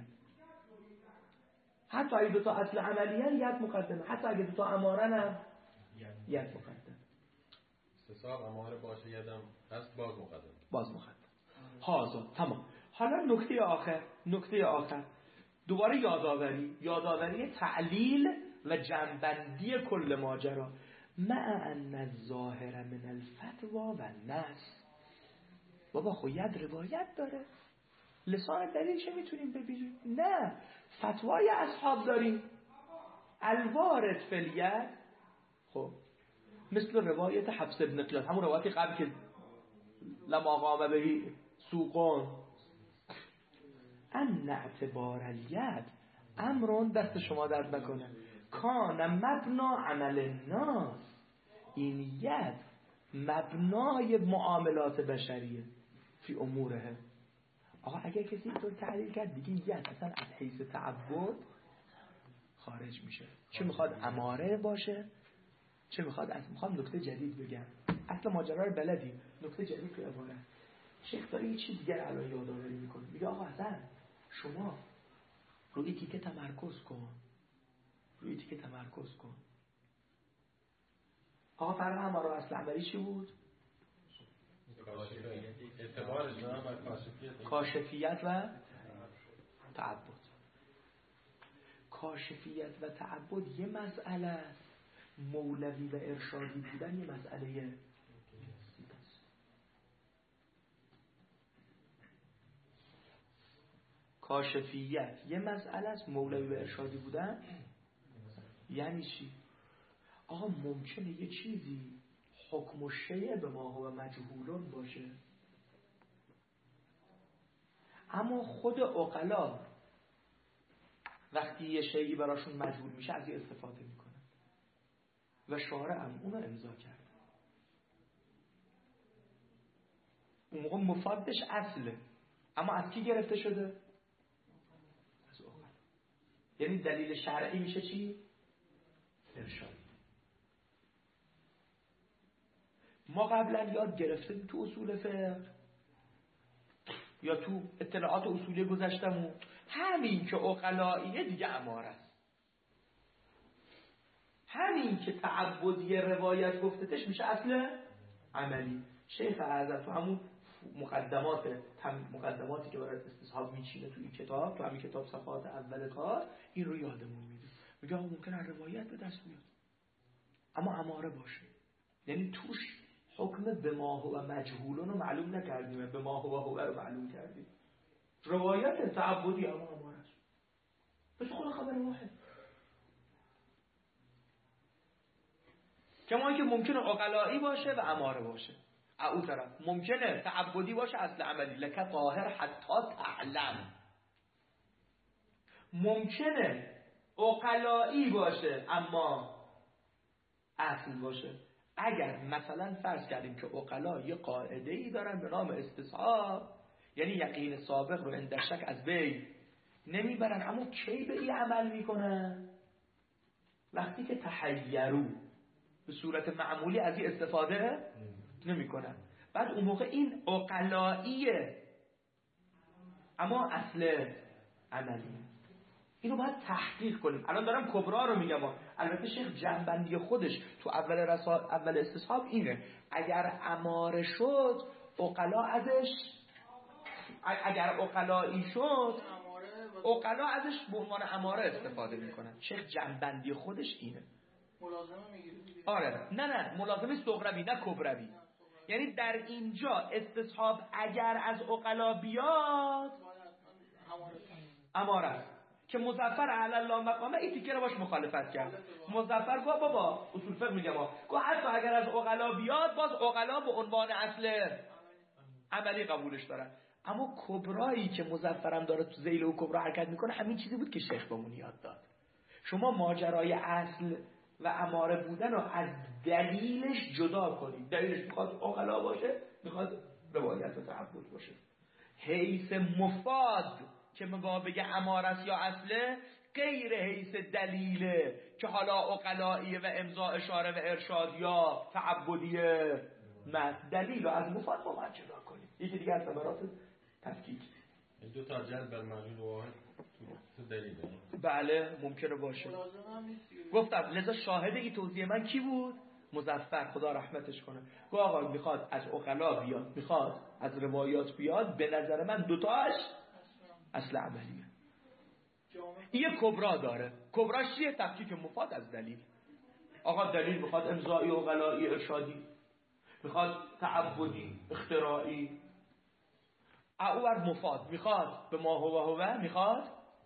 حتی اگه دوتا اصل عملیه ید مقدمه، حتی اگه دوتا امارن هم ید مقدمه. استصحاب اماره باشه یدم هست باز مقدمه باز مقدمه. حاضر تمام. حالا نکته آخر، نکته آخر دوباره یادآوری، یادآوری تعلیل و جنبندی کل ماجرا. مع ان الظاهر من الفتوا و النص، بابا خو ید روایت داره، لسان دلیل چه میتونیم ببینیم؟ نه، فتوای اصحاب داریم، الوارد فلیت. خب مثل روایت حفص ابن قیاس، همون روایتی قبل که لما قام بهی سوقان، ان اعتبار الید امرون، دست شما درد نکنه، کان مبنا عمل الناس، این ید مبنای معاملات بشریه فی اموره. آقا اگر کسی تو تحلیل کرد دیگه ید اصلا از حیث تعبد خارج میشه، چه میخواد اماره باشه چه میخواد از میخوام نکته جدید بگم، اصلا ماجرا رو بلدیم. نکته جدید که عبارت شیخ داره یه چیز دیگر الان یادآوری میکنه، میگه آقا حسن شما روی تیکه تمرکز کن، روی تیکه تمرکز کن. آقا فرق اماره و اصل عملی چی بود؟ کاشفیت و تعبد. کاشفیت و تعبد یه مسئله است، مولوی و ارشادی بودن یه مسئله است. کاشفیت یه مسئله است، مولوی و ارشادی بودن یعنی چی؟ آقا ممکنه یه چیزی حکم و شیء به ما هو مجهولون باشه، اما خود عقلا وقتی یه شیئی براشون مجهول میشه از این استفاده میکنن و شارع هم اونو امضا کرد. اون موقع مفادش اصله، اما از کی گرفته شده؟ از عقلا. یعنی دلیل شرعی میشه چی؟ ارشاد. ما قبلا یاد گرفتیم تو اصول فقه یا تو اطلاعات اصولی گذشتمون همین که عقلائیه دیگه اماره است، همین که تعبدی روایت گفتتش میشه اصل عملی. شیخ اعظم تو همون مقدمات مقدماتی که برای استصحاب میچینه تو این کتاب، تو همین کتاب صفحات اول کار این رو یادمون میده، میگه آقا ممکنه روایت به دست بیاد اما اماره باشه، یعنی توش حکم به ما هو مجهولون رو معلوم نکردیم، به ما هو هو رو معلوم کردیم. روایت تعبدی اما اماره است، بس خود خبر واحد. کما اینکه ممکنه عقلایی باشه و اماره باشه، او طرف ممکنه تعبدی باشه اصل عملی، لکه طاهر حتی تعلم. ممکنه عقلایی باشه اما اصل باشه. اگر مثلا فرض کردیم که عقلا یه قاعده ای دارن به نام استصحاب، یعنی یقین سابق رو اندر شک از بین نمیبرن، اما کی به این عمل میکنن؟ وقتی که تحیرو به صورت معمولی از این استفاده نمیکنن. بعد اون موقع این عقلاییه اما اصل عملیه. اینو باید تحقیق کنیم. الان دارم کبرا رو میگم، البته شیخ جنبندی خودش تو اول رسال اول استصحاب اینه اگر اماره شد عقلا ازش، اگر عقلایی شد عقلا ازش به عنوان اماره استفاده میکنن. شیخ جنبندی خودش اینه. ملازمه میگیره. آره نه نه ملازمه صغروی نه کبروی. یعنی در اینجا استصحاب اگر از عقلا بیاد اماره است که مظفر علی الله مقامه این تیکه رو باش مخالفت کرد. مظفر گفت بابا اصول فقه میگم گفت حتی اگر از عقلا بیاد باز عقلا به عنوان اصل عملی قبولش دارن. اما کبرایی که مظفرم داره تو ذیل و کبرا حرکت میکنه همین چیزی بود که شیخ بهمون یاد داد. شما ماجرای اصل و اماره بودن رو از دلیلش جدا کنید. دلیلش میخواد عقلا باشه، میخواد روایت و تعبد باشه. حیث مفاد که ما بگه امارت یا اصله غیر حیث دلیله که حالا عقلائیه و امضا اشاره و ارشاد یا تعبدیه. نه دلیل رو از مفاد با من جدا کنیم. یکی دیگه از ثمرات تفکیک این دو تا جلب المعلول واحد تو دلیله. بله ممکنه باشه. گفتم لذا شاهد این توضیح من کی بود؟ مظفر خدا رحمتش کنه. گفت آقا میخواد از عقلا بیاد، میخواد از روایات بیاد، به نظر من دوتاش اصل عملیه. این کبرا داره. کبراش چیه؟ تفکیک مفاد از دلیل. آقا دلیل میخواد امضایی عقلایی ارشادی، میخواد تعبدی اختراعی، او بر مفاد میخواد به ما هو هو، میخواد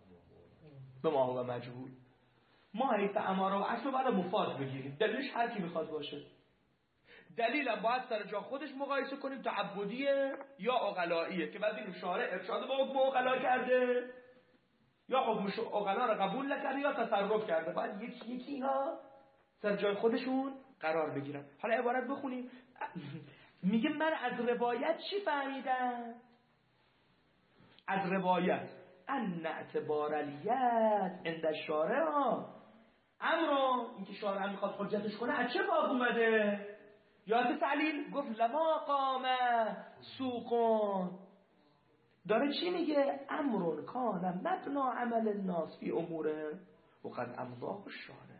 به ما هو مجهول. ما حیث اماره و اصل باید مفاد بگیریم. دلیلش هر کی میخواد باشه. دلیلم باید سر جا خودش مقایسه کنیم تعبدیه یا عقلائیه که بعد این شارع ارشاد با حکم عقلا کرده یا حکم عقلا رو قبول نکرده یا تصرف کرده. باید یکی یکی اینا سر جای خودشون قرار بگیرن. حالا عبارت بخونیم. میگه من از روایت چی فهمیدم؟ از روایت ان اعتبار الیت عند الشارع امر، اینکه شارع میخواد حجتش کنه از چه باب اومده؟ یاد تعلیل گفت لما قام سوقون، داره چی میگه؟ امرون کان مبنا عمل الناس فی اموره و قد امضاه الشارع.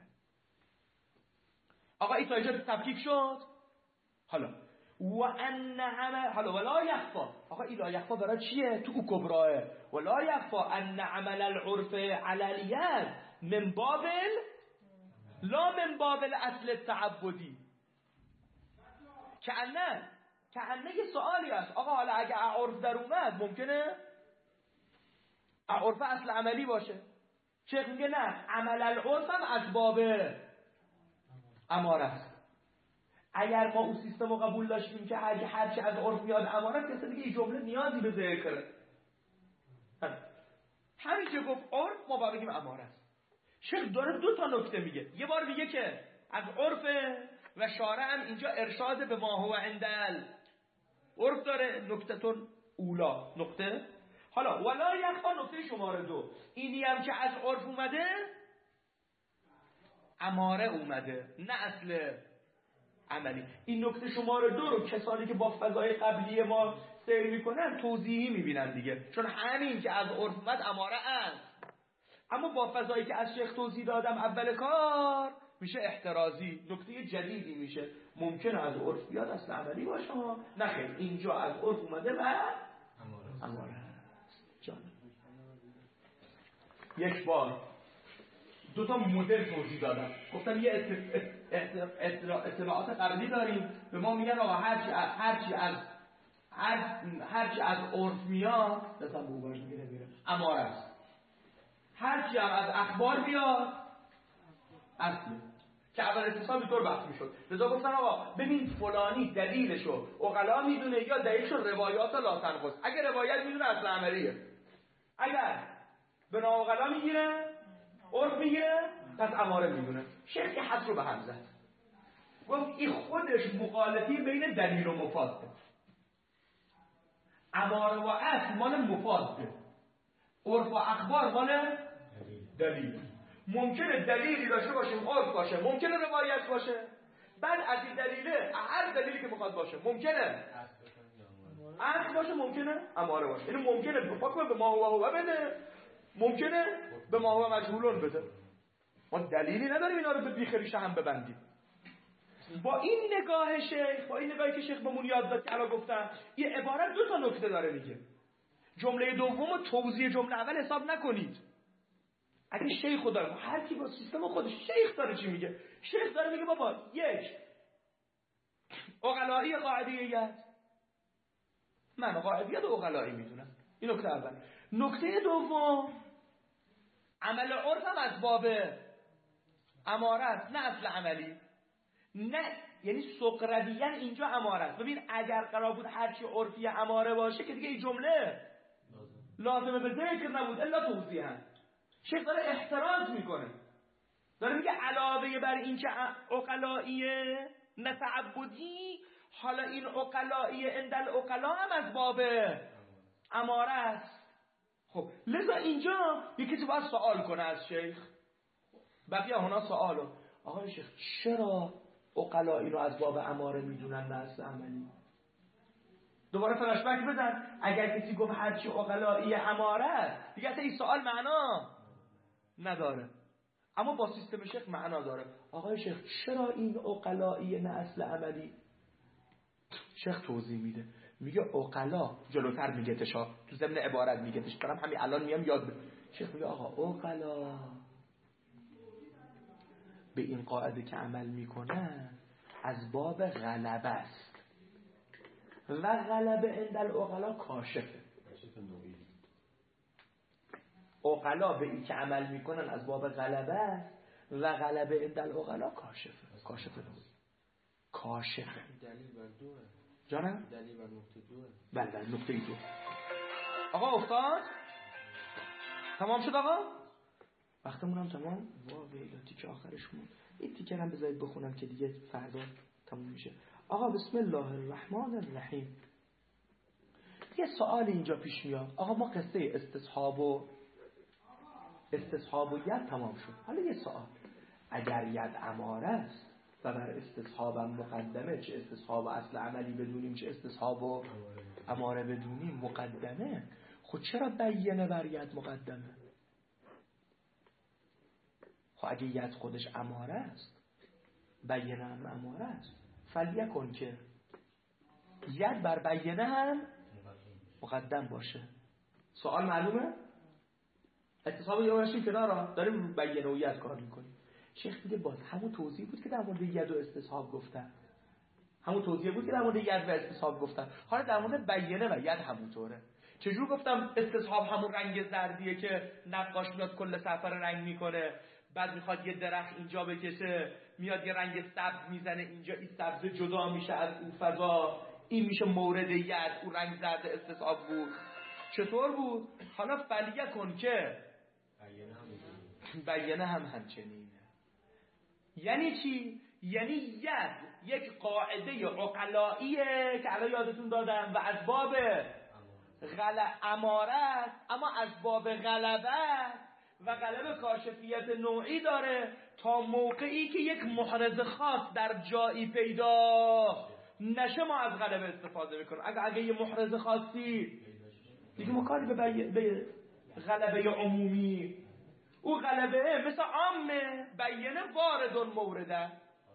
آقا این تا اینجا تفکیک شد. حالا و ان عمل، حالا ولا یخفا، آقا این لا یخفا برای چیه؟ تو او کبراه ولا یخفا ان عمل العرف عللیت من بابل لا من بابل اصل التعبدی. کأنه کأنه یه سوالی هست آقا، حالا اگه عرف در اومد ممکنه عرف اصل عملی باشه. شیخ میگه نه، عمل العرف هم از باب اماره است. اگر ما اون سیستم رو قبول داشتیم که اگه هرچی از عرف میاد اماره است، کسی دیگه این جمله نیازی به ذکره. همین که گفت عرف ما باید بگیم اماره است. شیخ داره دو تا نکته میگه. یه بار میگه که از عرف و شارع هم اینجا ارشاد به ما هو عندل عرف داره. نکته‌تون اولا نکته. حالا ولا یخفا نکته شماره دو، اینی هم که از عرف اومده اماره اومده نه اصل عملی. این نکته شماره دو رو کسانی که با فضای قبلی ما سیر میکنن توضیحی میبینن دیگه، چون همین که از عرف اومد اماره است. اما با فضایی که از شیخ توضیح دادم اول کار میشه احترازی، نکته جدیدی میشه. ممکنه از عرف بیاد اصل عملی باشه، نه خیر اینجا از عرف اومده و اماره است. جان یک بار دو تا مدل توضیح دادم، گفتم یه اطلاعات قبلی داریم به ما میگن آقا هرچی هرچی از هر هرچی از عرف میاد مثلا بوباش میگه میره اماره است. هرچی هم از اخبار بیاد اصله، که اول اتصال به طور بحث میشد. لذا گفتن آقا ببین فلانی دلیلشو عقلا میدونه یا دلیلشو روایات لا تنقص. اگه روایت میدونه اصل عملیه، اگر به عقلا میگیره عرف میگیره پس اماره میدونه. شیخ یه حد رو به هم زد، گفت این خودش مخالفی بین دلیل و مفاده. اماره و اصل مال مفاده، عرف و اخبار مال دلیل. ممکنه دلیلی داشته باشیم عرف باشه، ممکنه روایت باشه. بعد از این دلیله هر دلیلی که میخواد باشه ممکنه اصل باشه، ممکنه اماره باشه. یعنی ممکنه بفاکم به ما هو هو بده، ممکنه به ما هو مجهولون بده. ما دلیلی نداریم اینا رو به بیخریش هم ببندیم. با این نگاه شیخ، با این نگاهی که شیخ بهمون یاد داد که الان گفتم، یه عبارت دو تا نکته داره میگه. جمله دوم و توضیح جمله اول حساب نکنید. اگه شیخ داره، هر کی با سیستم خودش، شیخ داره چی میگه؟ شیخ داره میگه بابا یک عقلایی قاعدیت، من قاعدیت و عقلایی میدونم. این نکته اول. نکته دوم عمل عرف هم از باب اماره است نه اصل عملی. نه یعنی سقراطیاً اینجا اماره است. ببین اگر قرار بود هرچی عرفی اماره باشه که دیگه این جمله لازمه به ذکر نبود الا توضیحاً. شیخ داره احتراز میکنه، داره میگه علاوه بر این که عقلاییه نه تعبدی، حالا این عقلاییه اندل عقلا هم از باب اماره است. خب لذا اینجا یکی تو باید سوال کنه از شیخ. بقیه هنا سوالو آقای شیخ چرا عقلا اینو از باب اماره میدونن نه اصل عملی؟ دوباره فلش بک بزن. اگر کسی گفت هرچی عقلایی اماره است دیگه این سوال معنا نداره، اما با سیستم شیخ معنا داره. آقای شیخ چرا این عقلایی نه اصل عملی؟ شیخ توضیح میده، میگه عقلا جلوتر میگه تشا تو ضمن عبارت میگه تش، دارم همین الان میام یاد بده. شیخ میگه آقا عقلا به این قاعده که عمل میکنه از باب غلبه است و غلبه عند العقلا کاشفه. عقلا به این که عمل میکنن از باب غلبه است و غلبه عند العقلا کاشفه. کاشفه نوعی کاشفه. دلیل بر دوه جانم؟ دلیل بر نقطه دوه. بله بله نقطه دو. آقا افتاد؟ تمام شد آقا؟ وقتمون هم تمام؟ وا ویلا تیکه آخرش موند. این تیکه هم بذارید بخونم که دیگه فردا تموم میشه. آقا بسم الله الرحمن الرحیم. یه سوال اینجا پیش میاد. آقا ما قصه استصحاب و استصحاب و ید تمام شد. حالا یه سوال، اگر ید اماره است و بر استصحابم مقدمه، چه استصحاب اصل عملی بدونیم چه استصحاب و اماره بدونیم مقدمه، خب چرا بینه بر ید مقدمه؟ خب اگه ید خودش اماره است، بینه هم اماره است، فلیکن که ید بر بینه هم مقدم باشه. سوال معلومه؟ استصحاب یه ورشیم کنارا داریم بینه و ید کار میکنیم. شیخ میگه باز همون توضیح بود که در مورد ید و استصحاب گفتن، همون توضیح بود که در مورد ید و استصحاب گفتن. حالا در مورد بینه و ید همونطوره. چجور گفتم استصحاب همون رنگ زردیه که نقاش میاد کل سفر رنگ میکنه، بعد میخواد یه درخت اینجا بکشه، میاد یه رنگ سبز میزنه اینجا، این سبز جدا میشه از اون فضا، این میشه مورد ید، اون رنگ زرد استصحاب بود. چطور بود؟ حالا فلیه کن که بینه هم همچنینه. یعنی چی؟ یعنی ید یک قاعده عقلائیه که الان یادتون دادم و از باب غل... اماره است، اما از باب غلبه و غلبه کاشفیت نوعی داره تا موقعی که یک محرز خاص در جایی پیدا نشه ما از غلبه استفاده میکنیم. اگه اگه یه محرز خاصی دیگه ما کاری به, بی... به غلبه عمومی، او غلبه مثل عامه بینه واردون مورده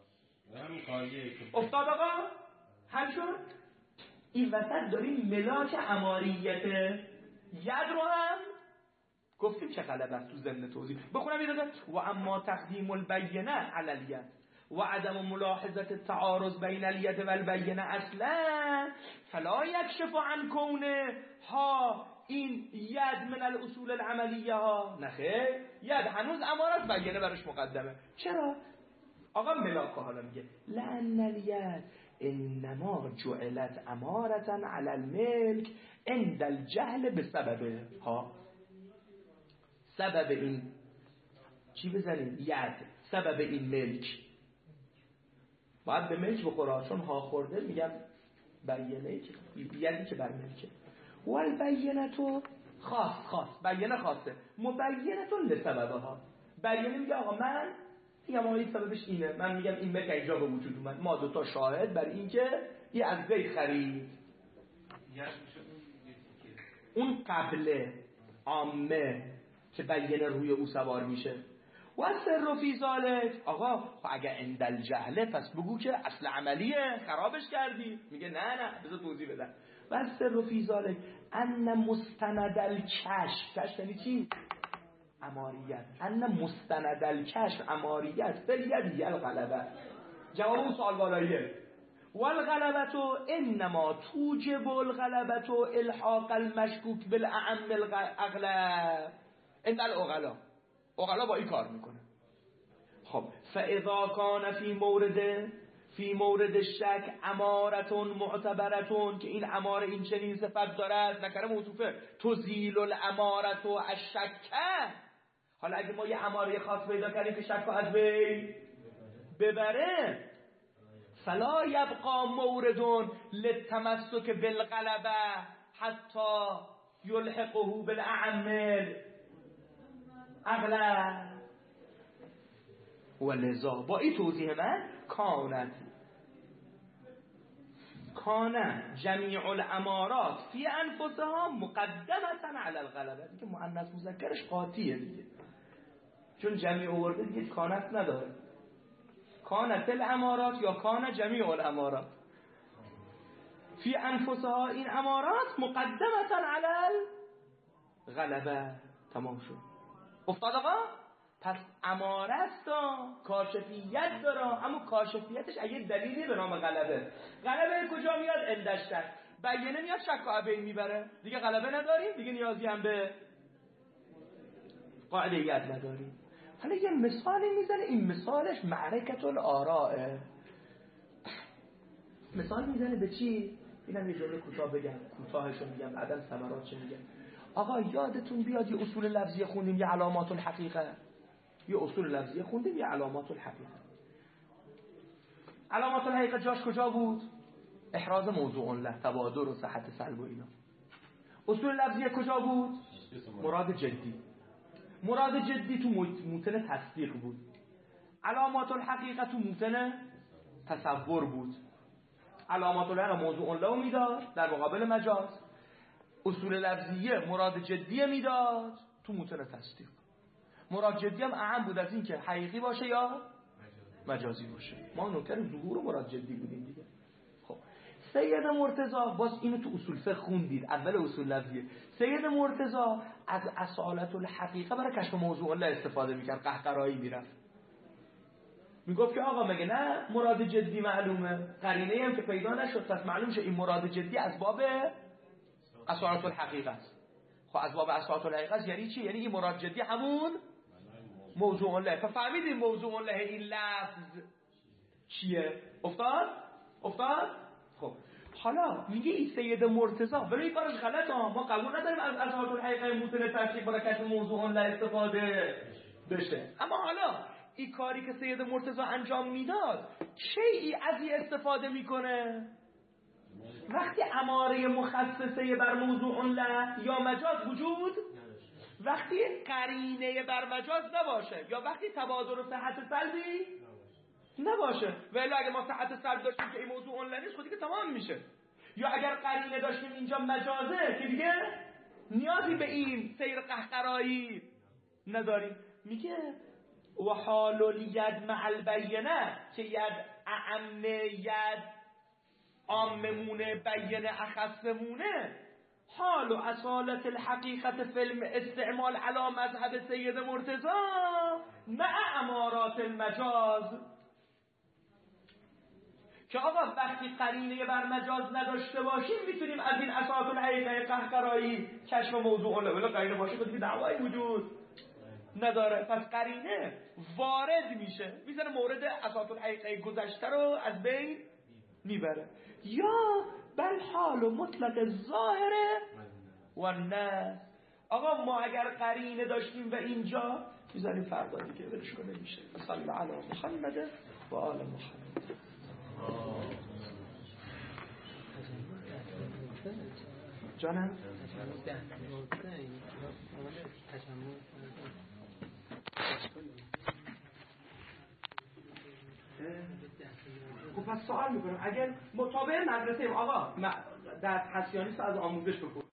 افتاد. آقا حل شد. این وسط داریم ملاک اماریت ید رو هم گفتیم چه غلبه است تو ضمن توضیح. بخونم این رو. و اما تقدیم البینه علی الید و عدم ملاحظه التعارض بین الید و البینه اصلا فلا یکشف عن کونه ها این ید من الاصول العملیه ها. نخیر، ید هنوز امارت بینه برش مقدمه. چرا؟ آقا ملاکه حالا میگه لأن الید انما جعلت امارتا علی الملک عند الجهل بسببه ها. سبب این چی بزنیم؟ ید. سبب این ملک باید به ملک بخوره، چون ها خورده میگم بینه که یدی که بر ملکه. و البینه تو خاص خاص بینه خاصه مبینه تو لسببه ها. بینه میگه آقا من میگم آقا این سببش اینه، من میگم این ملک اینجا به وجود اومد، ما دوتا شاهد بر این که یه از زید خرید. اون قبله عامه که بینه روی او سوار میشه. و سر فی ذالک آقا اگه عند الجهله پس بگو که اصل عملیه خرابش کردی. میگه نه نه بذار توضیح بدم. و سر فی ذالک ان مستند الکشف. کشف یعنی چی؟ اماریت. ان مستند الکشف اماریت فلیدی الغلبه. جواب اون سوال بالاییه. والغلبه انما توجب الغلبه الحاق المشکوک بالاعم الاغلب. این الاغلا اغلا با این کار میکنه. خب فاذا کان فی مورد فی مورد الشک امارتون معتبرتون که این اماره این چنین صفت دارد نکره موصوفه تزیل الامارت و الشکه. حالا اگه ما یه اماره خاص پیدا کردیم که شک از بین ببره فلا یبقى مورد للتمسک بالغلبه حتی یلحقه بالاعمال اغلب. و لذا با این توضیح من کانت کانه جمیع الامارات فی انفسها مقدمتا علی الغلبه. دیگه مؤنث مذکرش قاطیه دیگه، چون جمیع آورده دیگه کانت نداره. کانت الامارات یا کانه جمیع الامارات فی انفسها، این امارات مقدمتا علی الغلبه. تمام شد. افتاد آقا؟ پس اماره است کاشفیت داره، اما کاشفیتش اگه دلیلی به نام غلبه. غلبه کجا میاد؟ اندشتر. بینه میاد شک و عبین میبره. دیگه غلبه نداریم، دیگه نیازی هم به قاعده ید نداریم. حالا یه مثالی میزنه، این مثالش معرکت الآراء. مثال میزنه به چی؟ اینم یه جمله کوتاه بگم، کوتاهشو میگم بعدن ثمراتش میگم. آقا یادتون بیاد یه اصول لفظی خوندیم، یه علامات الحقیقه. یه اصول لفظی خوندیم، یه علامات الحقیقه. علامات الحقیقه جاش کجا بود؟ احراز موضوع له، تبادر و صحت سلب و اینا. اصول لفظی کجا بود؟ مراد جدی. مراد جدی تو موتن تصدیق بود. علامات الحقیقه تو موتن تصور بود. علامات الحقیقه موضوع له میداد در مقابل مجاز. اصول لفظیه مراد جدیه میداد تو متن تصدیق. مراد جدی هم اهم بود از این که حقیقی باشه یا مجازی باشه. ما نکته ظهور مراد جدی بودیم دیگه. خب سید مرتضی باز اینو تو اصول فقه خوندید، اول اصول لفظیه. سید مرتضی از اصالت الحقیقه برای کشف موضوع الله استفاده میکرد، قهقرایی میرفت میگفت که آقا مگه نه مراد جدی معلومه، قرینه هم که پیدا نشد پس معلوم شه این مراد جدی از باب اصالت الحقیقه است. خب از باب اصالت الحقیقه است یعنی چی؟ یعنی این مراد جدی همون موضوع الله. فهمیدیم موضوع الله این لفظ چیه؟ افتاد؟ افتاد؟ خب حالا میگه این سید مرتضی ولی این کارش غلطه، ما قبول نداریم از اصالت الحقیقه متن تصدیق برای کشف موضوع الله استفاده بشه. اما حالا این کاری که سید مرتضی انجام میداد چی از این استفاده میکنه؟ وقتی اماره مخصصه بر موضوع الله یا مجاز وجود، وقتی قرینه بر مجاز نباشه، یا وقتی تبادر و صحت سلبی نباشه. ولی اگه ما صحت سلب داشتیم که این موضوع الله نیست خودی که تمام میشه. یا اگر قرینه داشتیم اینجا مجازه که دیگه نیازی به این سیر قهقرایی نداریم. میگه و حال الید مع البینه که ید اعم ید عاممونه بینه اخصمونه، حال و اصالت الحقیقت فیلم استعمال علی مذهب سید مرتضی مع امارات المجاز. که آقا وقتی قرینه بر مجاز نداشته باشیم میتونیم از این اصالت الحقیقه قهقرایی کشف موضوع الله، ولی قرینه باشه خودی دعوایی وجود نداره. پس قرینه وارد میشه میزنه مورد اصالت الحقیقه گذشته رو از بین میبره. یا بل حال و مطلق ظاهره و نه. آقا ما اگر قرینه داشتیم و اینجا میذاریم فردا دیگه برش کنه میشه. صلی علی محمد و آل محمد. جانم خب پس سوال میکنم اگر مطابق مدرسه آقا در حسیانی از آموزش بکن